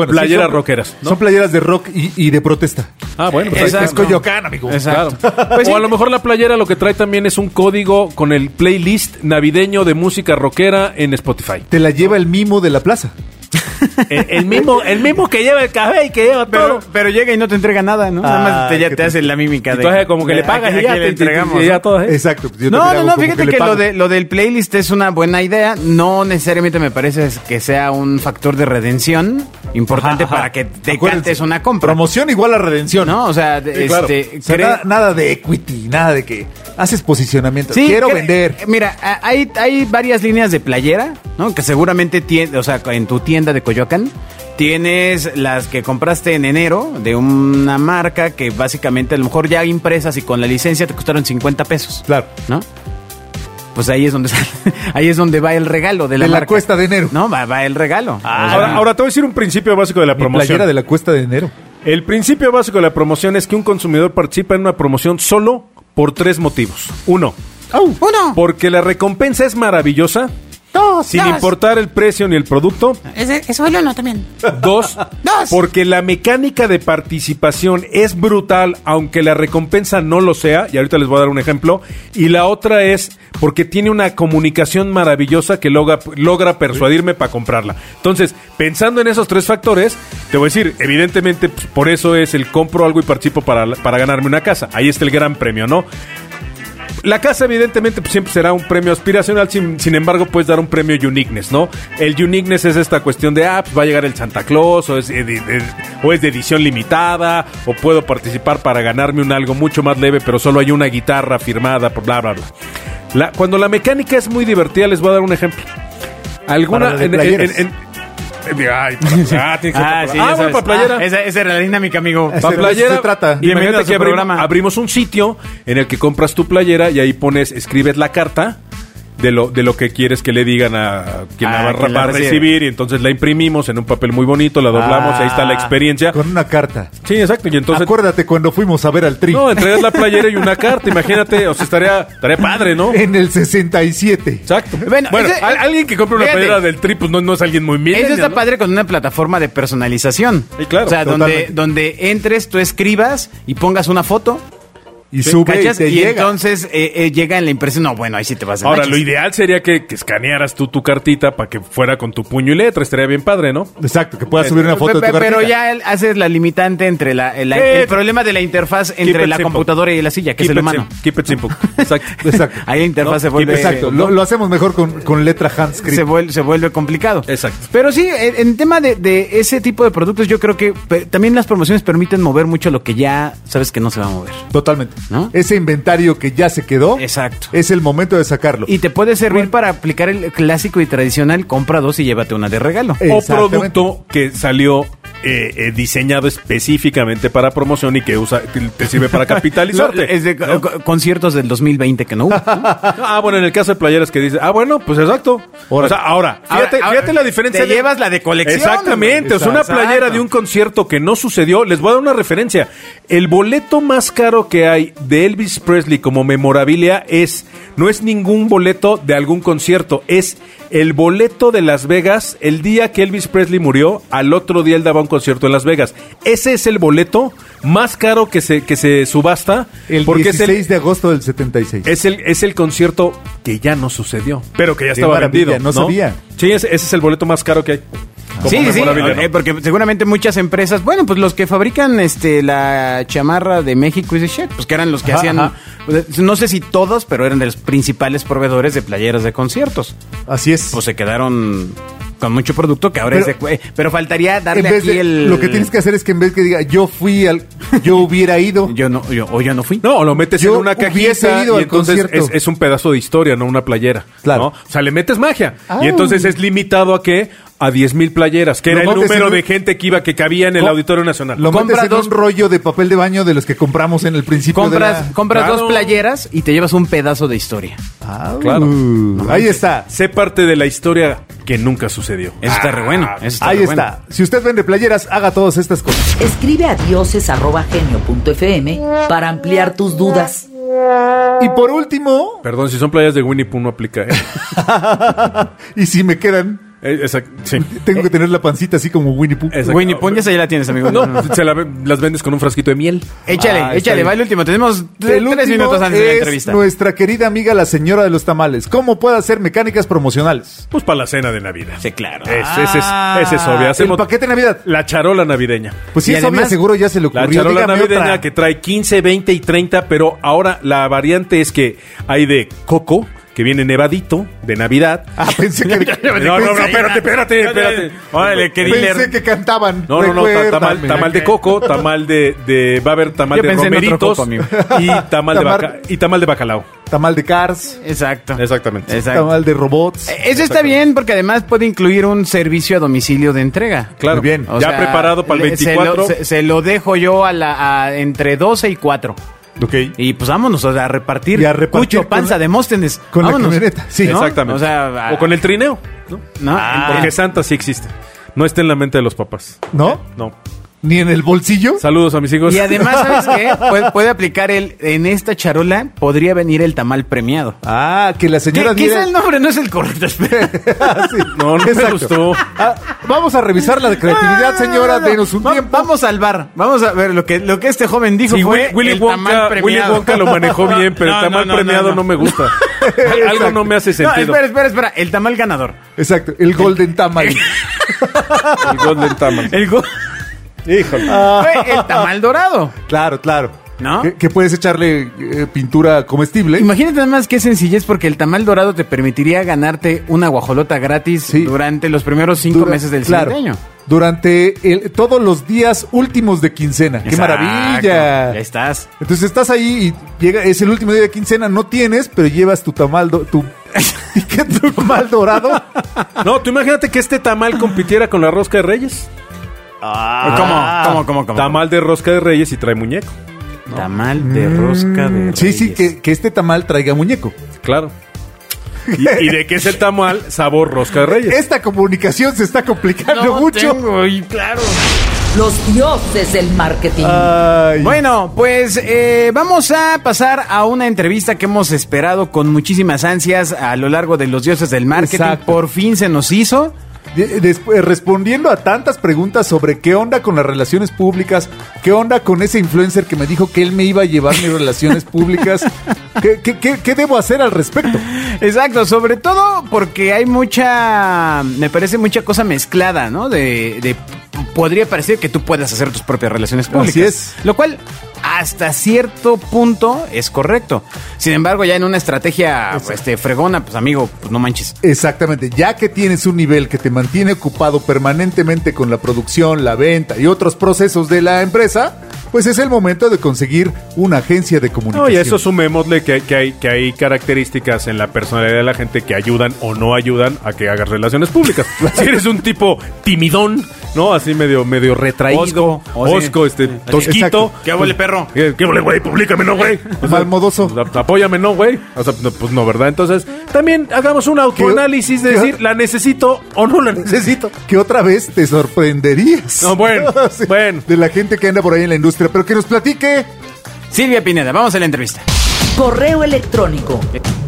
playeras rockeras, ¿no? Son playeras de rock y de protesta. Ah, bueno, pues Exacto. Es Coyoacán, amigo. Exacto. Claro. Pues sí. O a lo mejor la playera lo que trae también es un código con el playlist navideño de música rockera en Spotify. Te la lleva el mimo de la plaza. El mismo que lleva el café y que lleva todo. Pero llega y no te entrega nada, ¿no? Nada más Ay, ya qué te hace la mímica de... Entonces como que le pagas y aquí ya le te entregamos. y ya ¿no? todo, ¿eh? Exacto. Pues yo No, también hago como fíjate le que pago. lo del playlist es una buena idea. No necesariamente me parece que sea un factor de redención importante Ajá. para que te Acuérdense, cantes una compra. Promoción igual a redención. ¿No? O sea, Sí, claro. O sea, nada de equity, nada de que haces posicionamiento. Sí, Quiero vender. Mira, hay varias líneas de playera, ¿no? Que seguramente o sea, en tu tienda de Coyoacán tienes las que compraste en enero de una marca que básicamente a lo mejor ya impresas y con la licencia te costaron 50 pesos. Claro. ¿No? Pues ahí es donde ahí es donde va el regalo de la De la marca. cuesta de enero. No, va el regalo. O sea, Ahora te voy a decir un principio básico de la Mi promoción. playera de la cuesta de enero. El principio básico de la promoción es que un consumidor participa en una promoción solo por 3 motivos. 1, porque la recompensa es maravillosa, sin importar el precio ni el producto. Eso es no también. 2, porque la mecánica de participación es brutal, aunque la recompensa no lo sea, y ahorita les voy a dar un ejemplo. Y la otra es porque tiene una comunicación maravillosa que logra persuadirme para comprarla. Entonces, pensando en esos 3 factores, te voy a decir, evidentemente, pues, por eso es el compro algo y participo para ganarme una casa. Ahí está el gran premio, ¿no? La casa, evidentemente, pues, siempre será un premio aspiracional, sin embargo, puedes dar un premio uniqueness, ¿no? El uniqueness es esta cuestión de, pues va a llegar el Santa Claus, o es de edición limitada, o puedo participar para ganarme un algo mucho más leve, pero solo hay una guitarra firmada, bla, bla, bla. Cuando la mecánica es muy divertida, les voy a dar un ejemplo. Alguna... Para la de playeras. Bueno, para playera. Esa era la dinámica, amigo. Ese- Para playera, se trata. y imagínate Bienvenido a que su programa. abrimos un sitio en el que compras tu playera y ahí escribes la carta de lo que quieres que le digan a quien la quien va a la recibe. recibir, y entonces la imprimimos en un papel muy bonito, la doblamos, ahí está la experiencia. Con una carta. Sí, exacto, y entonces... Acuérdate cuando fuimos a ver al Tri. No, entregas la playera y una carta, imagínate, o sea, estaría padre, ¿no? En el 67. Exacto. Bueno, ese- alguien que compre una fíjate. playera del Tri, pues no es alguien muy millennial, Eso está ¿no? padre con una plataforma de personalización. Sí, claro, O sea, totalmente. donde entres, tú escribas y pongas una foto. Y sube ¿cachas? y te Y llega. entonces llega en la impresión. No, bueno, ahí sí te vas a Ahora, lo ideal sería que escanearas tú tu cartita para que fuera con tu puño y letra, estaría bien padre, ¿no? Exacto, que puedas subir una foto de tu Pero cartita. ya haces la limitante entre el problema de la interfaz Keep entre it la simple. computadora y la silla, que es el humano. Keep it simple. Exacto. Exacto. Ahí la interfaz No, se vuelve... Exacto. Lo hacemos mejor con letra handscript. se vuelve complicado. Exacto. Pero sí, en tema de ese tipo de productos, yo creo que también las promociones permiten mover mucho lo que ya sabes que no se va a mover. Totalmente. ¿No? Ese inventario que ya se quedó. Exacto. Es el momento de sacarlo. Y te puede servir para aplicar el clásico y tradicional, compra 2 y llévate una de regalo. O Exactamente. producto que salió diseñado específicamente para promoción y que te sirve para capitalizarte. Es de conciertos del 2020 que no hubo. ¿no? Bueno, en el caso de playeras que dice, bueno, pues exacto. Ahora- O sea, ahora, fíjate la diferencia. Te llevas la de colección. Exactamente, o sea, una Exacto. playera de un concierto que no sucedió. Les voy a dar una referencia. El boleto más caro que hay de Elvis Presley como memorabilia no es ningún boleto de algún concierto, es el boleto de Las Vegas el día que Elvis Presley murió. Al otro día él daba un concierto en Las Vegas. Ese es el boleto más caro que se subasta. El porque 16 de agosto del 76. es el concierto que ya no sucedió, pero que ya Qué estaba maravilla, vendido. no sabía. Sí, ese es el boleto más caro que hay. Como Sí, memorabilia, ¿no? porque seguramente muchas empresas, bueno, pues los que fabrican la chamarra de México y de Shit, pues que eran los que Ajá, hacían, ajá. no sé si todos, pero eran de los principales proveedores de playeras de conciertos. Así es. Pues se quedaron con mucho producto que ahora pero faltaría en darle vez aquí de, lo que tienes que hacer es que en vez que diga yo hubiera ido. yo no fui. No, lo metes Yo en una hubiese cajita ido y al entonces concierto. es un pedazo de historia, no una playera. Claro. ¿no? O sea, le metes magia. Ah. Y entonces es limitado a ¿qué? A 10,000 playeras, que Lo era el metes número en un- de gente que cabía en el Co- Auditorio Nacional. Lo Compra metes en dos- un rollo de papel de baño de los que compramos en el principio Compras Claro. 2 playeras y te llevas un pedazo de historia. Claro. Ahí está. Sé parte de la historia que nunca sucedió. Eso está re bueno. Eso está Ahí re bueno. está. Si usted vende playeras, haga todas estas cosas. Escribe a dioses@genio.fm para ampliar tus dudas. Y por último, Perdón, si son playas de Winnie Pooh no aplica. y si me quedan Sí. Tengo que tener la pancita así como Winnie Pooh. Exacto. Winnie Pooh, ya la tienes, amigo. No, las vendes con un frasquito de miel. Échale, está bien. va el último. Tenemos El 3 último minutos antes de la es entrevista. nuestra querida amiga la señora de los tamales. ¿Cómo puede hacer mecánicas promocionales? Pues para la cena de Navidad. Sí, claro. Ese es obvio. El Hacemos paquete de Navidad. la charola navideña. Pues sí, Y es obvio, además, seguro ya se le ocurrió. La charola Dígame navideña otra. que trae 15, 20 y 30, pero ahora la variante es que hay de coco, que viene nevadito, de Navidad. Ah, pensé que... No, espérate. Órale, qué Pensé dealer. que cantaban. No, Recuérdame. tamal de coco, tamal va a haber tamal Yo de pensé en otro romeritos coco, amigo. y tamal de bacalao. Tamal de Cars. Exacto. Exactamente. Exacto. Tamal de robots. Eso está bien porque además puede incluir un servicio a domicilio de entrega. Claro, Muy bien. O ya sea, preparado para el 24. Se lo dejo yo entre 12 y 4. Ok. Y pues vámonos a repartir. Y a repartir Cucho, panza, con- Demóstenes. con la Vámonos. camioneta, sí. ¿No? Exactamente. O sea, o con el trineo, ¿no? ¿no? Porque Santa sí existe. No está en la mente de los papás. ¿No? No. Ni en el bolsillo. Saludos a mis hijos. Y además, ¿sabes qué? Puede aplicar en esta charola podría venir el tamal premiado. Ah, que la ¿Qué señora es diera... el nombre? No es el correcto. Espera. Ah, sí. No me Exacto. gustó. Ah, vamos a revisar la creatividad, señora. Denos un tiempo. Vamos al bar. Vamos a ver lo que este joven dijo Sí, fue Willy el tamal Wonka, premiado. Willy Wonka lo manejó bien, pero No, el tamal no, premiado no me gusta. Algo no me hace No, sentido. espera. El tamal ganador. Exacto, el Golden Tamal. El Golden Tamal. Híjole. Fue el tamal dorado. Claro, claro. ¿No? Que puedes echarle pintura comestible. Imagínate nada más qué sencillez porque el tamal dorado te permitiría ganarte una guajolota gratis Sí. durante los primeros 5 meses del claro, siguiente año. Durante todos los días últimos de quincena. ¡Qué Exacto. maravilla! Ya estás. Entonces estás ahí y es el último día de quincena, no tienes, pero llevas tu tamal, tu tamal dorado. No, tú imagínate que este tamal compitiera con la rosca de Reyes. ¿Cómo? Tamal de rosca de Reyes y trae muñeco. Tamal de rosca de Sí, sí, Reyes. que este tamal traiga muñeco. Claro. ¿Y de qué es el tamal? Sabor rosca de Reyes. Esta comunicación se está complicando No mucho. tengo, y claro. Los dioses del marketing. Ay. Bueno, pues vamos a pasar a una entrevista que hemos esperado con muchísimas ansias a lo largo de los dioses del marketing. Exacto. Por fin se nos hizo. Después, respondiendo a tantas preguntas sobre qué onda con las relaciones públicas, qué onda con ese influencer que me dijo que él me iba a llevar mis relaciones públicas, ¿qué debo hacer al respecto? Exacto, sobre todo porque hay me parece mucha cosa mezclada, ¿no? Podría parecer que tú puedas hacer tus propias relaciones públicas. Así es. Lo cual, hasta cierto punto, es correcto. Sin embargo, ya en una estrategia fregona, pues amigo, pues no manches. Exactamente, ya que tienes un nivel que te mantiene ocupado permanentemente con la producción, la venta y otros procesos de la empresa, pues es el momento de conseguir una agencia de comunicación. No, y eso sumémosle que hay características en la personalidad de la gente que ayudan o no ayudan a que hagas relaciones públicas. Si eres un tipo timidón, ¿no? Así medio retraído, osco, tosquito. Exacto. ¿Qué huele, perro? ¿Qué vole, güey? Publícame, ¿no, güey? O sea, Malmodoso. pues, apóyame, ¿no, güey? O sea, no, pues no, ¿verdad? Entonces, también hagamos un autoanálisis de ¿Qué? decir, ¿la necesito o no la necesito? Que otra vez te sorprenderías. No, bueno, Sí, bueno. De la gente que anda por ahí en la industria, pero que nos platique. Silvia Pineda, vamos a la entrevista. Correo electrónico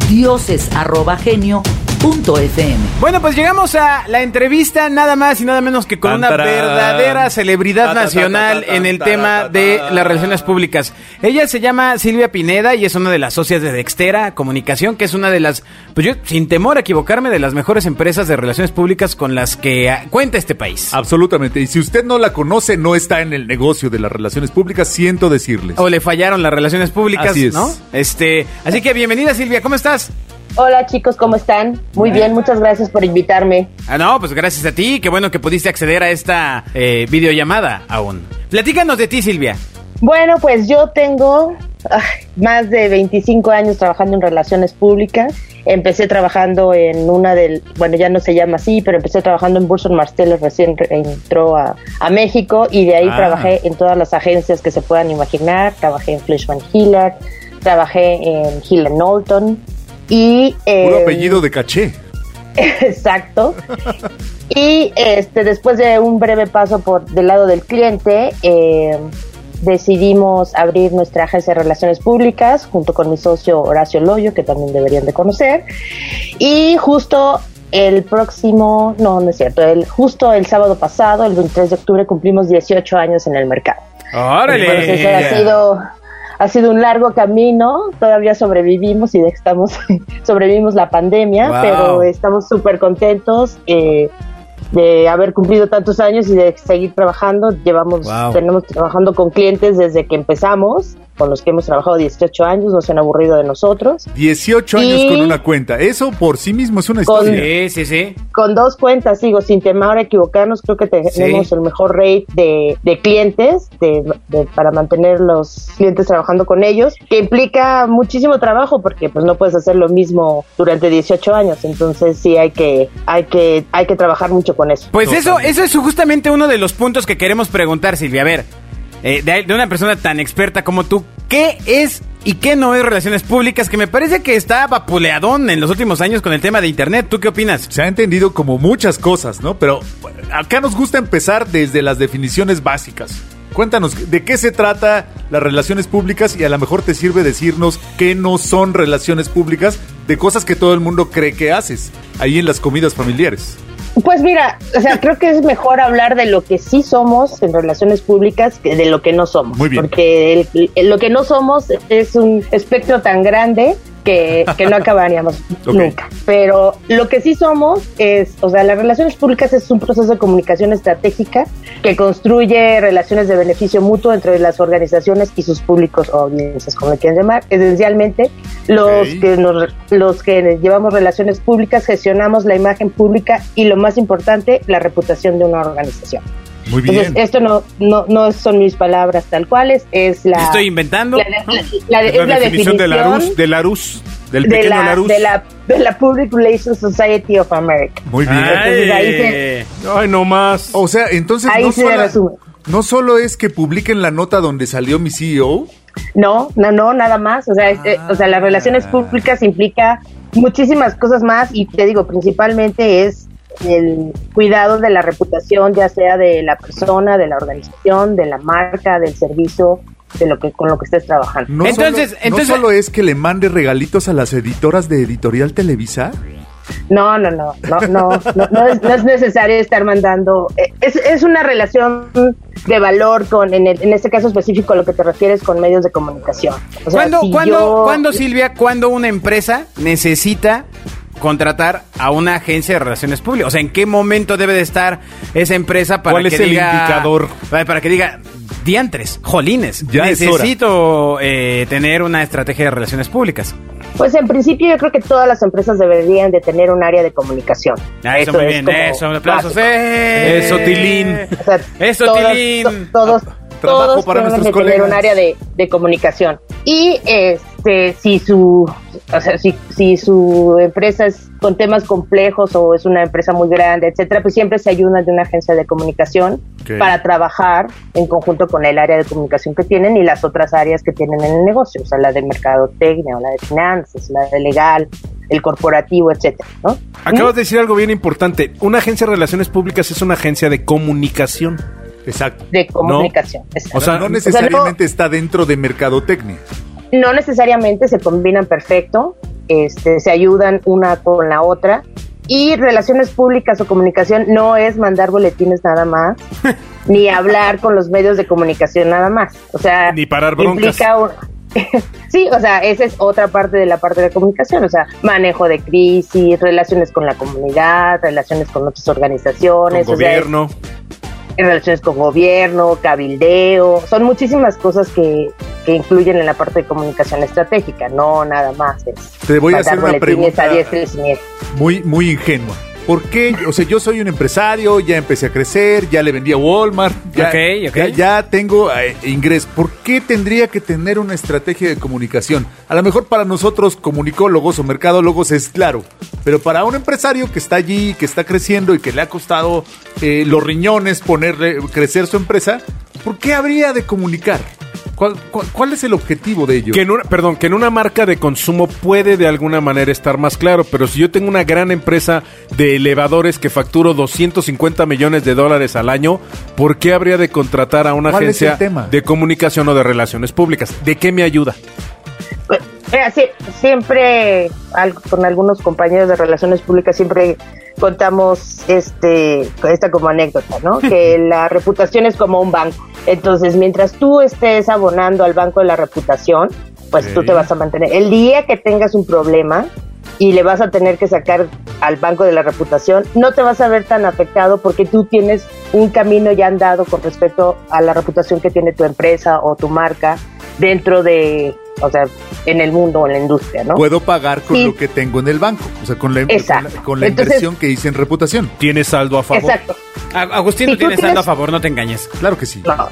dioses@genio.fm. Bueno, pues llegamos a la entrevista nada más y nada menos que con una Tantarán. verdadera celebridad nacional en el tema de las relaciones públicas. Ella se llama Silvia Pineda y es una de las socias de Dextera Comunicación, que es una de las, pues yo, sin temor a equivocarme, de las mejores empresas de relaciones públicas con las que cuenta este país. Absolutamente. Y si usted no la conoce, no está en el negocio de las relaciones públicas, siento decirles. O le fallaron las relaciones públicas, Así es. ¿no? Así que bienvenida, Silvia, ¿cómo estás? Hola chicos, ¿cómo están? Muy bien, muchas gracias por invitarme. No, pues gracias a ti, qué bueno que pudiste acceder a esta videollamada aún. Platícanos de ti, Silvia. Bueno, pues yo tengo más de 25 años trabajando en relaciones públicas. Empecé trabajando en bueno, ya no se llama así, pero empecé trabajando en Burson Marsteller, recién entró a México y de ahí trabajé en todas las agencias que se puedan imaginar. Trabajé en Fleishman Hillard, trabajé en Hill & Knowlton y... Puro apellido de caché. Exacto. Y después de un breve paso del lado del cliente, decidimos abrir nuestra agencia de relaciones públicas junto con mi socio Horacio Loyo, que también deberían de conocer. Y justo el próximo, no es cierto, justo el sábado pasado, el 23 de octubre, cumplimos 18 años en el mercado. ¡Órale! Entonces ha sido un largo camino, todavía sobrevivimos y sobrevivimos la pandemia, Wow. pero estamos súper contentos de haber cumplido tantos años y de seguir trabajando. Tenemos trabajando con clientes desde que empezamos, con los que hemos trabajado 18 años, no se han aburrido de nosotros. 18 años con una cuenta. Eso por sí mismo es una historia. Sí. Con 2 cuentas, sin temor a equivocarnos, creo que tenemos el mejor rate de clientes para mantener los clientes trabajando con ellos, que implica muchísimo trabajo porque pues no puedes hacer lo mismo durante 18 años, entonces sí hay que trabajar mucho con eso. Pues eso es justamente uno de los puntos que queremos preguntar, Silvia. A ver, de una persona tan experta como tú, ¿qué es y qué no es relaciones públicas? Que me parece que está vapuleadón en los últimos años con el tema de internet. ¿Tú qué opinas? Se ha entendido como muchas cosas, ¿no? Pero acá nos gusta empezar desde las definiciones básicas. Cuéntanos, ¿de qué se trata las relaciones públicas? Y a lo mejor te sirve decirnos qué no son relaciones públicas de cosas que todo el mundo cree que haces ahí en las comidas familiares. Pues mira, creo que es mejor hablar de lo que sí somos en relaciones públicas que de lo que no somos. Muy bien. Porque lo que no somos es un espectro tan grande que no acabaríamos nunca. Pero lo que sí somos las relaciones públicas es un proceso de comunicación estratégica que construye relaciones de beneficio mutuo entre las organizaciones y sus públicos o audiencias, como le quieran llamar. Esencialmente, los que llevamos relaciones públicas gestionamos la imagen pública y, lo más importante, la reputación de una organización. Muy bien. Entonces, esto no son mis palabras tal cuales, es la... ¿Estoy inventando? Es la definición de Larus, del pequeño Larus. De la Public Relations Society of America. Muy bien. Entonces, Ay, no más. O sea, entonces ahí se resume. No solo es que publiquen la nota donde salió mi CEO. No, nada más. Las relaciones públicas implica muchísimas cosas más y te digo, principalmente es el cuidado de la reputación, ya sea de la persona, de la organización, de la marca, del servicio, con lo que estés trabajando. No solo es que le mande regalitos a las editoras de Editorial Televisa. No es necesario estar mandando. Es una relación de valor en este caso específico, lo que te refieres con medios de comunicación. ¿Cuándo, Silvia, cuando una empresa necesita contratar a una agencia de relaciones públicas? O sea, ¿en qué momento debe de estar esa empresa para ¿Cuál que es el diga, indicador? Para que diga, diantres, jolines, ya necesito tener una estrategia de relaciones públicas? Pues en principio yo creo que todas las empresas deberían de tener un área de comunicación. Eso muy bien, eso, aplausos. Eso, Tilín. Eso, Tilín. Todos Trabajo para tienen nuestros que tener colegas. un área de comunicación. Y si su empresa es con temas complejos o es una empresa muy grande, etcétera, pues siempre se ayudan de una agencia de comunicación para trabajar en conjunto con el área de comunicación que tienen y las otras áreas que tienen en el negocio, o sea, la de mercadotecnia, o la de finanzas, la de legal, el corporativo, etcétera, ¿no? Acabas de decir algo bien importante. Una agencia de relaciones públicas es una agencia de comunicación. Exacto. De comunicación. Exacto. O sea, no necesariamente está dentro de mercadotecnia. No necesariamente, se combinan perfecto, se ayudan una con la otra. Y relaciones públicas o comunicación no es mandar boletines nada más, ni hablar con los medios de comunicación nada más. O sea, ni parar broncas. Sí, o sea, esa es otra parte de la parte de comunicación, o sea, manejo de crisis, relaciones con la comunidad, relaciones con otras organizaciones. Con gobierno. Relaciones con gobierno, cabildeo, son muchísimas cosas que influyen en la parte de comunicación estratégica, no nada más. Te voy a hacer una pregunta a diestra y siniestra. muy ingenua. ¿Por qué? O sea, yo soy un empresario, ya empecé a crecer, ya le vendí a Walmart, ya tengo ingresos. ¿Por qué tendría que tener una estrategia de comunicación? A lo mejor para nosotros, comunicólogos o mercadólogos, es claro. Pero para un empresario que está allí, que está creciendo y que le ha costado los riñones crecer su empresa, ¿por qué habría de comunicar? ¿Cuál es el objetivo de ello? Que en una marca de consumo puede de alguna manera estar más claro, pero si yo tengo una gran empresa de elevadores que facturo $250 millones al año, ¿por qué habría de contratar a una agencia de comunicación o de relaciones públicas? ¿De qué me ayuda? Siempre con algunos compañeros de relaciones públicas siempre contamos esta como anécdota, ¿no? Que la reputación es como un banco. Entonces, mientras tú estés abonando al banco de la reputación, pues tú te vas a mantener. El día que tengas un problema y le vas a tener que sacar al banco de la reputación, no te vas a ver tan afectado porque tú tienes un camino ya andado con respecto a la reputación que tiene tu empresa o tu marca dentro de, o sea, en el mundo o en la industria, ¿no? Puedo pagar con lo que tengo en el banco, o sea, con la Entonces, inversión que hice en reputación. ¿Tienes saldo a favor? Exacto. Agustín, tú tienes saldo a favor, no te engañes. Claro que sí. No.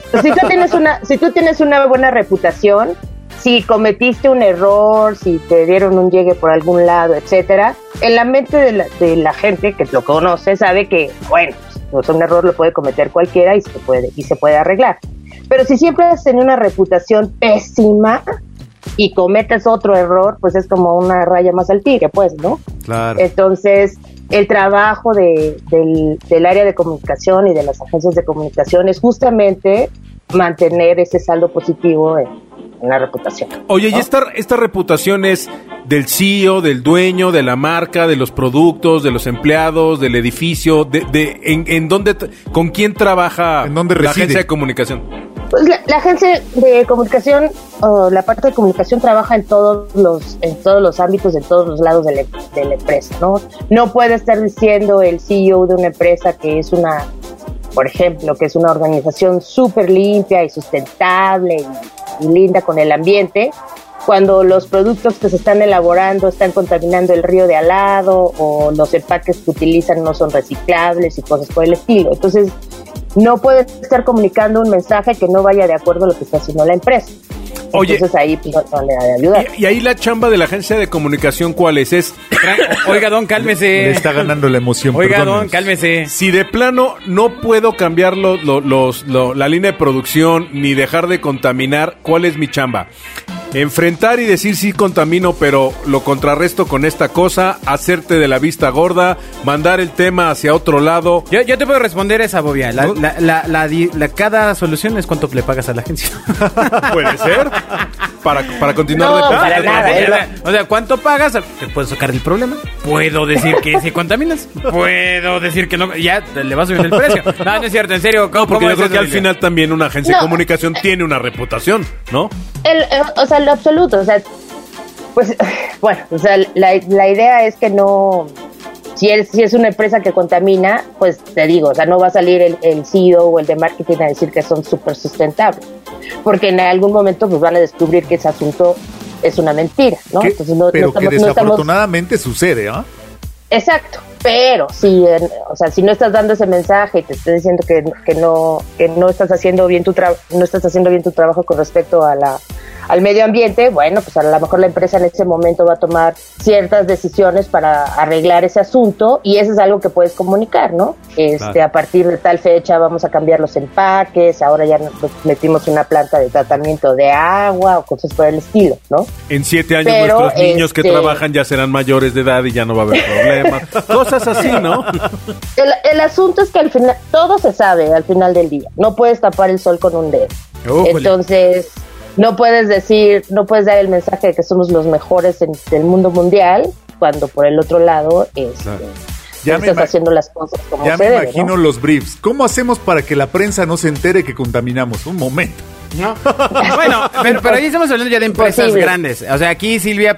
Si tú tienes una buena reputación, si cometiste un error, si te dieron un llegue por algún lado, etcétera, en la mente de la gente que lo conoce sabe que, bueno, pues un error lo puede cometer cualquiera y se puede arreglar. Pero si siempre has tenido una reputación pésima y cometes otro error, pues es como una raya más al tigre, pues, ¿no? Claro. Entonces, el trabajo del área de comunicación y de las agencias de comunicación es justamente mantener ese saldo positivo en la reputación. Oye, ¿y esta reputación es del CEO, del dueño, de la marca, de los productos, de los empleados, del edificio, en dónde, con quién trabaja ¿En dónde la reside? agencia de comunicación? Pues la agencia de comunicación o la parte de comunicación trabaja en todos los ámbitos, en todos los lados de la empresa, ¿no? No puede estar diciendo el CEO de una empresa que es por ejemplo, que es una organización súper limpia y sustentable y linda con el ambiente, cuando los productos que se están elaborando están contaminando el río de al lado o los empaques que utilizan no son reciclables y cosas por el estilo. Entonces, no puede estar comunicando un mensaje que no vaya de acuerdo a lo que está haciendo la empresa. Oye, entonces ahí pues, no le da de ayudar. Y ahí la chamba de la agencia de comunicación, ¿cuál es? Oiga, don, cálmese. Le está ganando la emoción. Oiga, perdónenos. don, cálmese. Si de plano no puedo cambiar la línea de producción ni dejar de contaminar, ¿cuál es mi chamba? Enfrentar y decir sí contamino, pero lo contrarresto con esta cosa, hacerte de la vista gorda, mandar el tema hacia otro lado. Yo te puedo responder esa, Bobia. Cada solución es cuánto le pagas a la agencia. Puede ser. Para continuar No, de para nada. O sea, ¿cuánto pagas? ¿Te puedo sacar el problema? ¿Puedo decir que si contaminas? ¿Puedo decir que no? Ya le vas a subir el precio. No es cierto, en serio. No, porque ¿cómo yo es creo eso, que al Silvia? final también una agencia de comunicación tiene una reputación, ¿no? O sea, lo absoluto, o sea, pues, bueno, o sea, la idea es que no, si es una empresa que contamina, pues te digo, o sea, no va a salir el CEO o el de marketing a decir que son súper sustentables, porque en algún momento pues van a descubrir que ese asunto es una mentira, ¿no? Entonces, Pero que desafortunadamente sucede, ¿ah? Exacto, pero si no estás dando ese mensaje y te estás diciendo que no estás haciendo bien tu trabajo con respecto al medio ambiente, bueno, pues a lo mejor la empresa en ese momento va a tomar ciertas decisiones para arreglar ese asunto y eso es algo que puedes comunicar, ¿no? Claro. A partir de tal fecha vamos a cambiar los empaques, ahora ya metimos una planta de tratamiento de agua o cosas por el estilo, ¿no? En 7 años Pero, nuestros niños que trabajan ya serán mayores de edad y ya no va a haber problemas. Cosas así, ¿no? El asunto es que al final, todo se sabe al final del día. No puedes tapar el sol con un dedo. Entonces, no puedes dar el mensaje de que somos los mejores del mundo mundial, cuando por el otro lado estás haciendo las cosas como se debe. Ya me imagino, ¿no? Los briefs. ¿Cómo hacemos para que la prensa no se entere que contaminamos? Un momento. ¿No? Bueno, pero ahí estamos hablando ya de empresas grandes. O sea, aquí Silvia,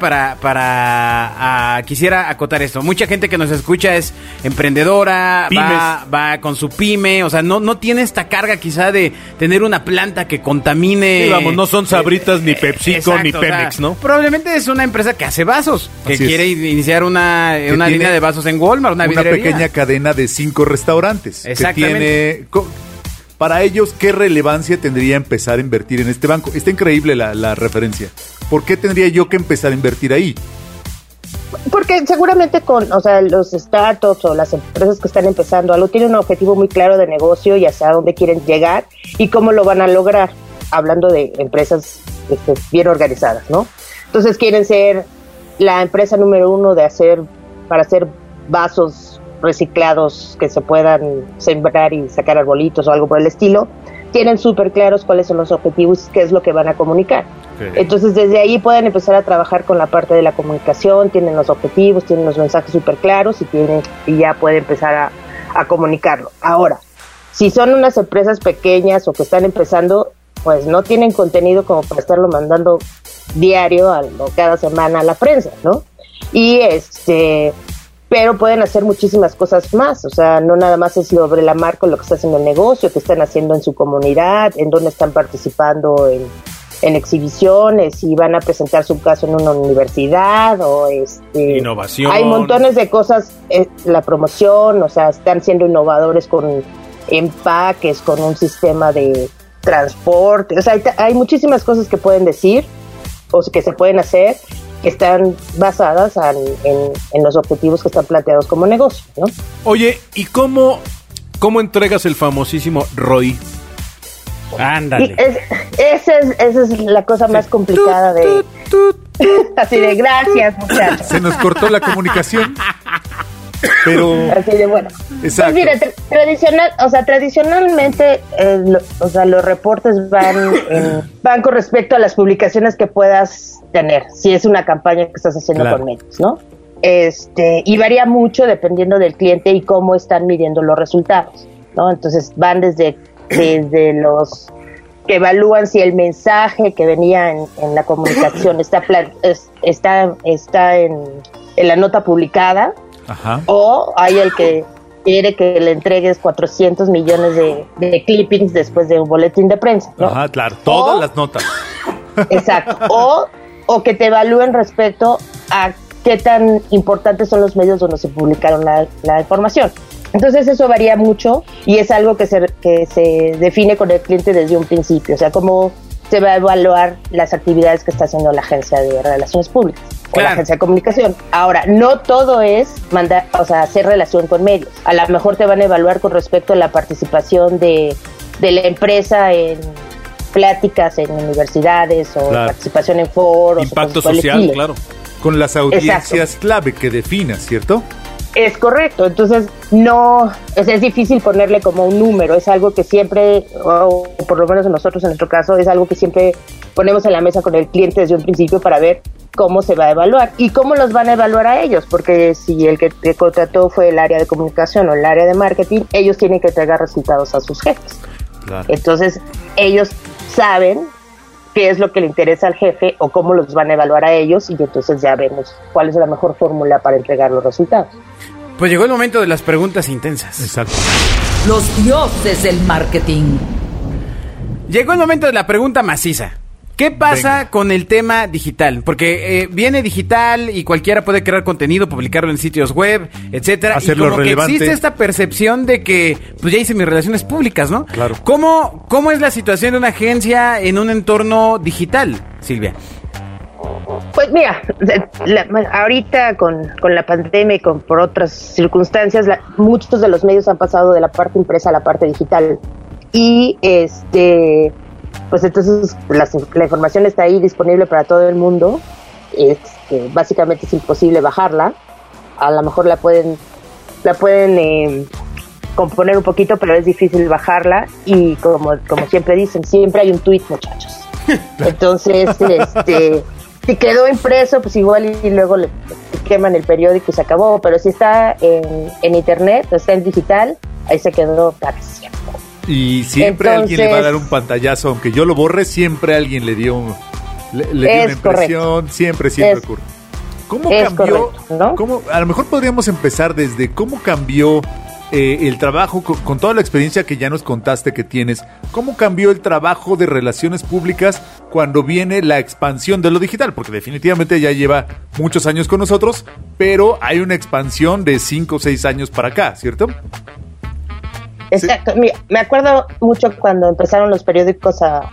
quisiera acotar esto. Mucha gente que nos escucha es emprendedora, va con su pyme, o sea, no tiene esta carga quizá de tener una planta que contamine. Sí, vamos, no son Sabritas ni PepsiCo ni Pemex, o sea, ¿no? Probablemente es una empresa que hace vasos, que quiere iniciar una línea de vasos en Walmart, una vidrería. Pequeña cadena de 5 restaurantes. Exactamente. Para ellos, ¿qué relevancia tendría empezar a invertir en este banco? Está increíble la referencia. ¿Por qué tendría yo que empezar a invertir ahí? Porque seguramente los startups o las empresas que están empezando algo tienen un objetivo muy claro de negocio y hacia dónde quieren llegar y cómo lo van a lograr, hablando de empresas bien organizadas, ¿no? Entonces quieren ser la empresa número 1 para hacer vasos reciclados que se puedan sembrar y sacar arbolitos o algo por el estilo. Tienen súper claros cuáles son los objetivos, qué es lo que van a comunicar. Entonces desde ahí pueden empezar a trabajar con la parte de la comunicación, tienen los objetivos, tienen los mensajes súper claros y ya pueden empezar a comunicarlo. Ahora, si son unas empresas pequeñas o que están empezando, pues no tienen contenido como para estarlo mandando diario o cada semana a la prensa, ¿no? Y pero pueden hacer muchísimas cosas más, o sea, no nada más es sobre la marca, lo que está haciendo el negocio, qué están haciendo en su comunidad, en dónde están participando en exhibiciones, si van a presentar su caso en una universidad o innovación. Hay montones de cosas, la promoción, o sea, están siendo innovadores con empaques, con un sistema de transporte, o sea, hay muchísimas cosas que pueden decir o que se pueden hacer que están basadas en los objetivos que están planteados como negocio, ¿no? Oye, ¿y cómo entregas el famosísimo ROI? Ándale. Esa es la cosa más complicada de... Así de gracias, muchachos. Se nos cortó la comunicación. Pero... Así de bueno. Exacto. Pues mira, tradicionalmente los reportes van con respecto a las publicaciones que puedas tener, si es una campaña que estás haciendo con medios, ¿no? Y varía mucho dependiendo del cliente y cómo están midiendo los resultados, ¿no? Entonces van desde los que evalúan si el mensaje que venía en la comunicación está en la nota publicada. Ajá. O hay el que quiere que le entregues 400 millones de clippings después de un boletín de prensa, ¿no? Ajá, claro, todas las notas. Exacto. O que te evalúen respecto a qué tan importantes son los medios donde se publicaron la información. Entonces eso varía mucho y es algo que se define con el cliente desde un principio, o sea, cómo se va a evaluar las actividades que está haciendo la agencia de relaciones públicas o la agencia de comunicación. Ahora, no todo es hacer relación con medios. A lo mejor te van a evaluar con respecto a la participación de la empresa en pláticas en universidades o participación en foros. Impacto social, claro. Con las audiencias clave que definas, ¿cierto? Es correcto, entonces es difícil ponerle como un número, es algo que siempre, o por lo menos nosotros en nuestro caso, es algo que siempre ponemos en la mesa con el cliente desde un principio para ver cómo se va a evaluar y cómo los van a evaluar a ellos, porque si el que te contrató fue el área de comunicación o el área de marketing, ellos tienen que entregar resultados a sus jefes. Claro. Entonces, ellos saben qué es lo que le interesa al jefe o cómo los van a evaluar a ellos y entonces ya vemos cuál es la mejor fórmula para entregar los resultados. Pues llegó el momento de las preguntas intensas. Exacto. Los dioses del marketing. Llegó el momento de la pregunta maciza. ¿Qué pasa con el tema digital? Porque viene digital y cualquiera puede crear contenido, publicarlo en sitios web, etcétera. Hacerlo y como relevante. que existe esta percepción de que, pues ya hice mis relaciones públicas, ¿no? Claro. ¿Cómo es la situación de una agencia en un entorno digital, Silvia? Pues mira, ahorita con la pandemia y por otras circunstancias, muchos de los medios han pasado de la parte impresa a la parte digital. Y pues entonces la información está ahí disponible para todo el mundo. Básicamente es imposible bajarla. A lo mejor la pueden componer un poquito, pero es difícil bajarla. Y como siempre dicen, siempre hay un tweet, muchachos. Entonces, si quedó impreso, pues igual y luego le queman el periódico y se acabó. Pero si está en internet, está en digital, ahí se quedó para siempre. Y siempre alguien le va a dar un pantallazo, aunque yo lo borre, siempre alguien le dio una impresión, correcto. siempre ocurre. ¿Cómo cambió? Correcto, ¿no? A lo mejor podríamos empezar desde cómo cambió el trabajo, con toda la experiencia que ya nos contaste que tienes, ¿cómo cambió el trabajo de relaciones públicas cuando viene la expansión de lo digital? Porque definitivamente ya lleva muchos años con nosotros, pero hay una expansión de 5 o 6 años para acá, ¿cierto? Exacto. Sí. Me acuerdo mucho cuando empezaron los periódicos a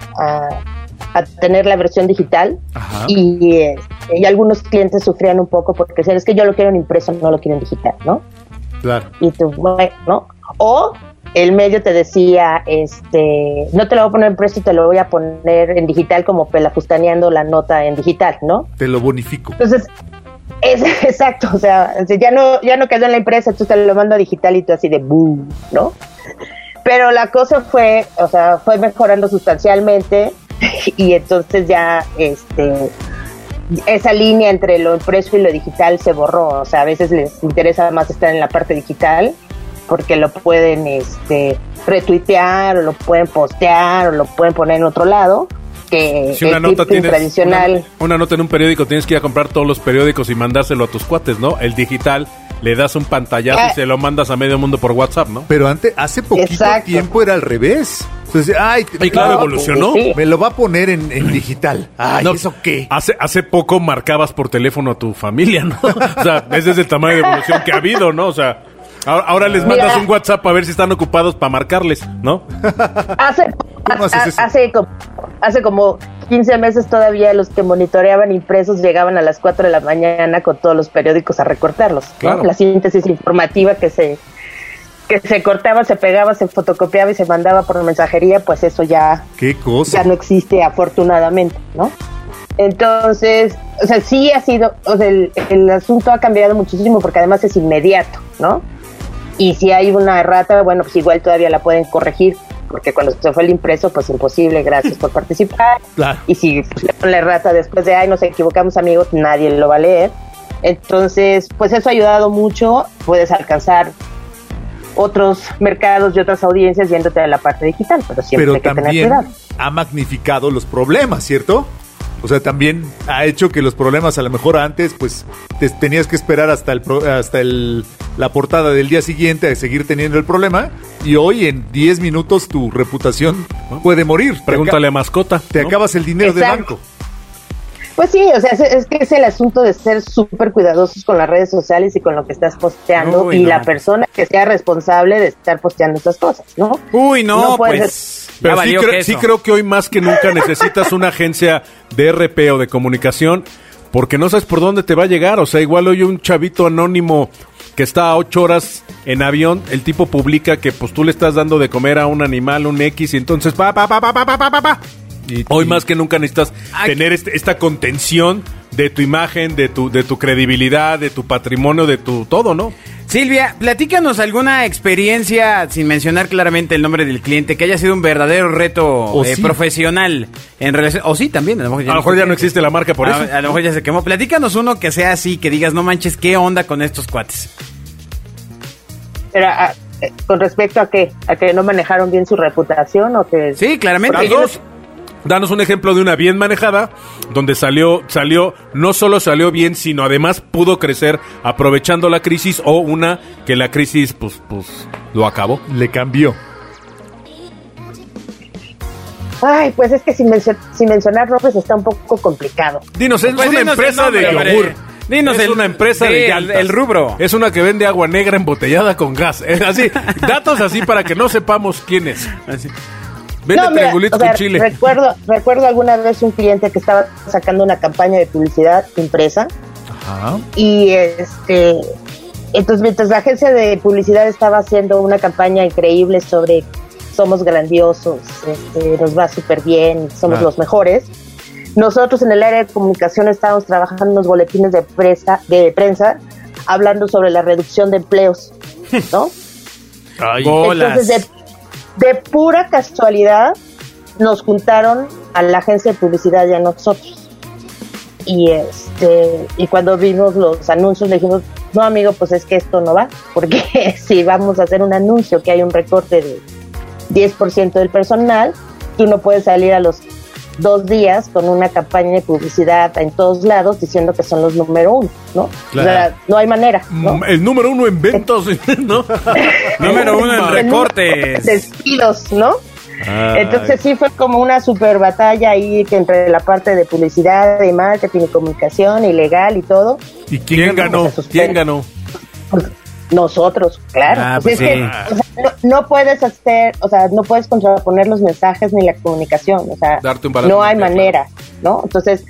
tener la versión digital. Y algunos clientes sufrían un poco porque decían, es que yo lo quiero en impreso, no lo quiero en digital, ¿no? Claro. Y tú, bueno, ¿no? O el medio te decía, no te lo voy a poner en impreso, te lo voy a poner en digital como pelafustaneando la nota en digital, ¿no? Te lo bonifico. Entonces, exacto, o sea, ya no quedó en la impresa, tú te lo mando a digital y tú así de boom, ¿no? Pero la cosa fue mejorando sustancialmente y entonces ya esa línea entre lo impreso y lo digital se borró. O sea, a veces les interesa más estar en la parte digital porque lo pueden retuitear, o lo pueden postear, o lo pueden poner en otro lado, que si una el nota ticketing tradicional. una nota en un periódico, tienes que ir a comprar todos los periódicos y mandárselo a tus cuates, ¿no? El digital, le das un pantallazo y se lo mandas a medio mundo por WhatsApp, ¿no? Pero hace poquito tiempo era al revés. Entonces, claro, evolucionó. Sí. Me lo va a poner en digital. Ay, No, ¿eso qué? Hace poco marcabas por teléfono a tu familia, ¿no? O sea, ese es el tamaño de evolución que ha habido, ¿no? O sea, ahora les mandas un WhatsApp a ver si están ocupados para marcarles, ¿no? Hace como 15 meses todavía los que monitoreaban impresos llegaban a las 4 de la mañana con todos los periódicos a recortarlos, ¿no? Claro. La síntesis informativa que se cortaba, se pegaba, se fotocopiaba y se mandaba por mensajería, pues eso ya no existe, afortunadamente, ¿no? Entonces, o sea, sí ha sido, o sea, el asunto ha cambiado muchísimo porque además es inmediato, ¿no? Y si hay una errata, bueno, pues igual todavía la pueden corregir, porque cuando se fue el impreso, pues imposible, gracias por participar. Claro. Y si la errata después de, nos equivocamos, amigos, nadie lo va a leer. Entonces, pues eso ha ayudado mucho, puedes alcanzar otros mercados y otras audiencias yéndote a la parte digital, pero siempre hay que tener cuidado. También ha magnificado los problemas, ¿cierto? O sea, también ha hecho que los problemas, a lo mejor antes, pues tenías que esperar hasta la portada del día siguiente a seguir teniendo el problema, y hoy en 10 minutos tu reputación puede morir. Pregúntale a Mascota. Te acabas el dinero del banco. Pues sí, o sea, es que es el asunto de ser súper cuidadosos con las redes sociales y con lo que estás posteando. La persona que sea responsable de estar posteando esas cosas, ¿no? Pero sí creo que hoy más que nunca necesitas una agencia de RP o de comunicación, porque no sabes por dónde te va a llegar. O sea, igual hoy un chavito anónimo que está a 8 horas en avión, el tipo publica que pues tú le estás dando de comer a un animal, un X, y entonces hoy más que nunca necesitas tener esta contención de tu imagen, de tu credibilidad, de tu patrimonio, de tu todo, ¿no? Silvia, platícanos alguna experiencia, sin mencionar claramente el nombre del cliente, que haya sido un verdadero reto profesional en relación... O sí, también. A lo mejor ya no existe la marca por eso. A lo mejor ya se quemó. Platícanos uno que sea así, que digas, no manches, ¿qué onda con estos cuates? Pero, ¿con respecto a qué? ¿A que no manejaron bien su reputación o que...? Sí, claramente. Las dos. Danos un ejemplo de una bien manejada, donde no solo salió bien, sino además pudo crecer aprovechando la crisis, o una que la crisis pues lo acabó. Le cambió. Ay, pues es que sin mencionar nombres está un poco complicado. Dinos, es una empresa de yogur. Dinos una empresa de llantas. El rubro. Es una que vende agua negra embotellada con gas. Es así, datos así para que no sepamos quién es. Así. Vende triangulitos con chile. Recuerdo alguna vez un cliente que estaba sacando una campaña de publicidad impresa. Ajá. Y entonces mientras la agencia de publicidad estaba haciendo una campaña increíble sobre somos grandiosos, nos va súper bien, somos los mejores, nosotros en el área de comunicación estábamos trabajando en unos boletines de prensa hablando sobre la reducción de empleos, ¿no? Ay, entonces de pura casualidad nos juntaron a la agencia de publicidad y a nosotros, y cuando vimos los anuncios le dijimos, no amigo, pues es que esto no va, porque si vamos a hacer un anuncio que hay un recorte de 10% del personal, tú no puedes salir a los 2 días con una campaña de publicidad en todos lados diciendo que son los número 1, ¿no? Claro. O sea, no hay manera, ¿no? El número 1 en ventas, ¿no? Número 1 en recortes. Despidos, ¿no? Ay. Entonces sí fue como una super batalla ahí que entre la parte de publicidad, de marketing y comunicación y legal y todo. ¿Y quién ganó? ¿Quién ganó? Pues, nosotros, claro. Pues sí. No puedes no puedes contraponer los mensajes ni la comunicación, o sea, darte un balance, no hay manera, ¿no? Entonces,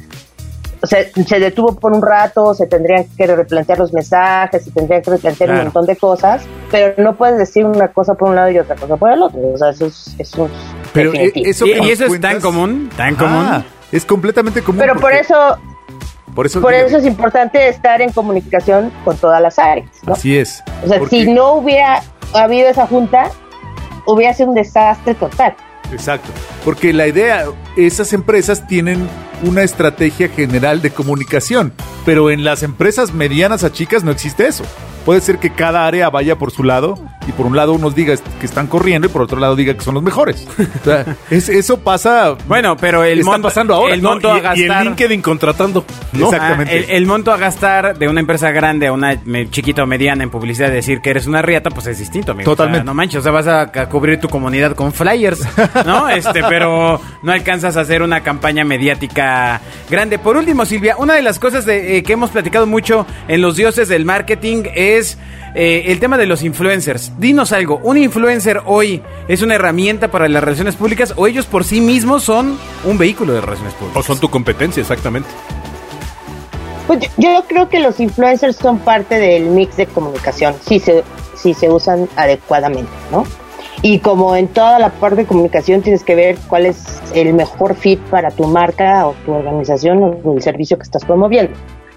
se detuvo por un rato, se tendrían que replantear los mensajes, se tendrían que replantear un montón de cosas, pero no puedes decir una cosa por un lado y otra cosa por el otro, o sea, eso es pero definitivo. ¿Y eso es tan común? ¿Tan común? Es completamente común. Pero por eso Por eso es importante estar en comunicación con todas las áreas, ¿no? Así es. O sea, si no hubiera habido esa junta, hubiera sido un desastre total. Exacto, porque la idea, esas empresas tienen una estrategia general de comunicación, pero en las empresas medianas a chicas no existe eso. Puede ser que cada área vaya por su lado y por un lado unos diga que están corriendo y por otro lado diga que son los mejores. O sea, eso pasa. Bueno, pero está pasando ahora. El monto a gastar. Y el LinkedIn contratando. ¿no? Exactamente. El monto a gastar de una empresa grande a una chiquita o mediana en publicidad, decir que eres una riata, pues es distinto, amigo. Totalmente. O sea, no manches, o sea, vas a cubrir tu comunidad con flyers, ¿no? Pero no alcanzas a hacer una campaña mediática grande. Por último, Silvia, una de las cosas que hemos platicado mucho en Los Dioses del Marketing es el tema de los influencers. Dinos algo, ¿un influencer hoy es una herramienta para las relaciones públicas o ellos por sí mismos son un vehículo de relaciones públicas? O son tu competencia, exactamente. Pues yo creo que los influencers son parte del mix de comunicación, si se usan adecuadamente, ¿no? Y como en toda la parte de comunicación tienes que ver cuál es el mejor fit para tu marca o tu organización o el servicio que estás promoviendo.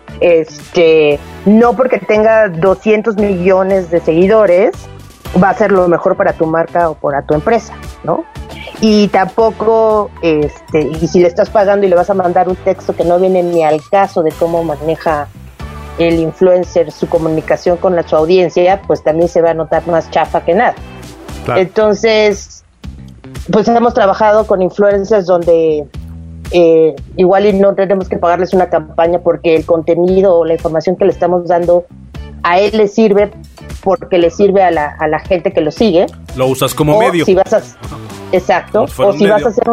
No porque tenga 200 millones de seguidores va a ser lo mejor para tu marca o para tu empresa, ¿no? Y tampoco, y si le estás pagando y le vas a mandar un texto que no viene ni al caso de cómo maneja el influencer su comunicación con su audiencia, pues también se va a notar más chafa que nada. Claro. Entonces, pues hemos trabajado con influencers donde igual y no tenemos que pagarles una campaña porque el contenido o la información que le estamos dando a él le sirve porque le sirve a la gente que lo sigue. Lo usas como medio. Si vas a, exacto. O si vas a hacer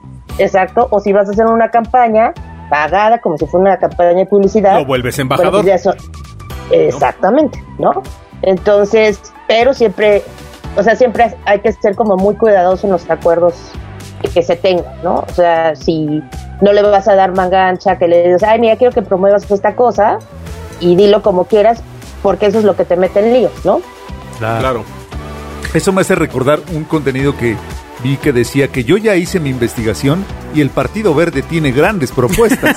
una campaña pagada como si fuera una campaña de publicidad. Lo vuelves embajador. Bueno, pues exactamente, ¿no? Entonces, pero siempre hay que ser como muy cuidadoso en los acuerdos que se tengan, ¿no? O sea, si no le vas a dar manga ancha, que le digas, ay, mira, quiero que promuevas esta cosa y dilo como quieras, porque eso es lo que te mete en líos, ¿no? Claro. Eso me hace recordar un contenido que vi que decía que yo ya hice mi investigación y el Partido Verde tiene grandes propuestas.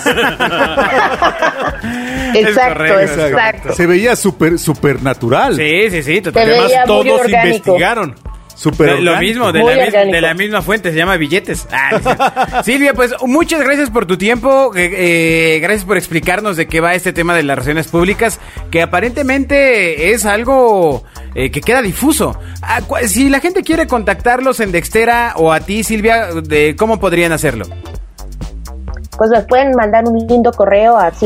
Exacto. Se veía súper natural. Sí, totalmente. Además, todos investigaron. Lo mismo, de la misma fuente, se llama billetes. Silvia, pues muchas gracias por tu tiempo, gracias por explicarnos de qué va este tema de las relaciones públicas, que aparentemente es algo que queda difuso. Si la gente quiere contactarlos en Dextera o a ti, Silvia, ¿cómo podrían hacerlo? Pues me pueden mandar un lindo correo a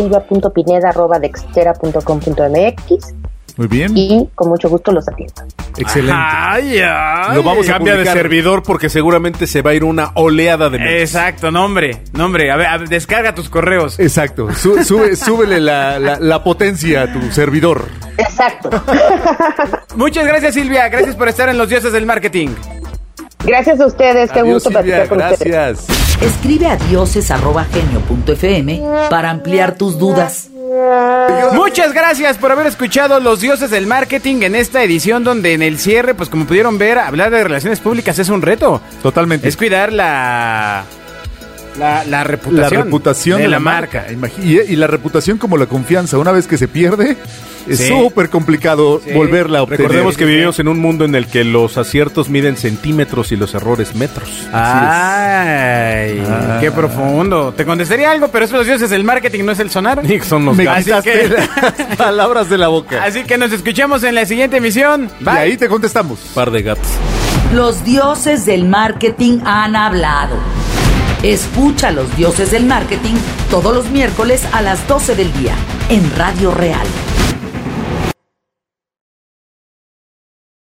silvia.pineda@dextera.com.mx. Muy bien. Y con mucho gusto los atiendo. Excelente. Lo vamos a cambiar de servidor porque seguramente se va a ir una oleada de mails. Exacto, nombre. A ver, descarga tus correos. Exacto. Súbele la potencia a tu servidor. Exacto. Muchas gracias, Silvia. Gracias por estar en Los Dioses del Marketing. Gracias a ustedes. Qué gusto platicar con ustedes. Escribe a dioses@genio.fm para ampliar tus dudas. Muchas gracias por haber escuchado Los Dioses del Marketing en esta edición donde en el cierre, pues como pudieron ver, hablar de relaciones públicas es un reto. Totalmente. Es cuidar la reputación de la marca. Y la reputación como la confianza. Una vez que se pierde, es súper complicado volverla a obtener. Recordemos que vivimos en un mundo en el que los aciertos miden centímetros y los errores metros. Ay, qué profundo. Te contestaría algo, pero eso Los Dioses del Marketing, no es el sonar. Son los gatos. Quitaste las palabras de la boca. Así que nos escuchamos en la siguiente emisión. Bye. Y ahí te contestamos. Par de gatos. Los Dioses del Marketing han hablado. Escucha a Los Dioses del Marketing todos los miércoles a las 12 del día en Radio Real.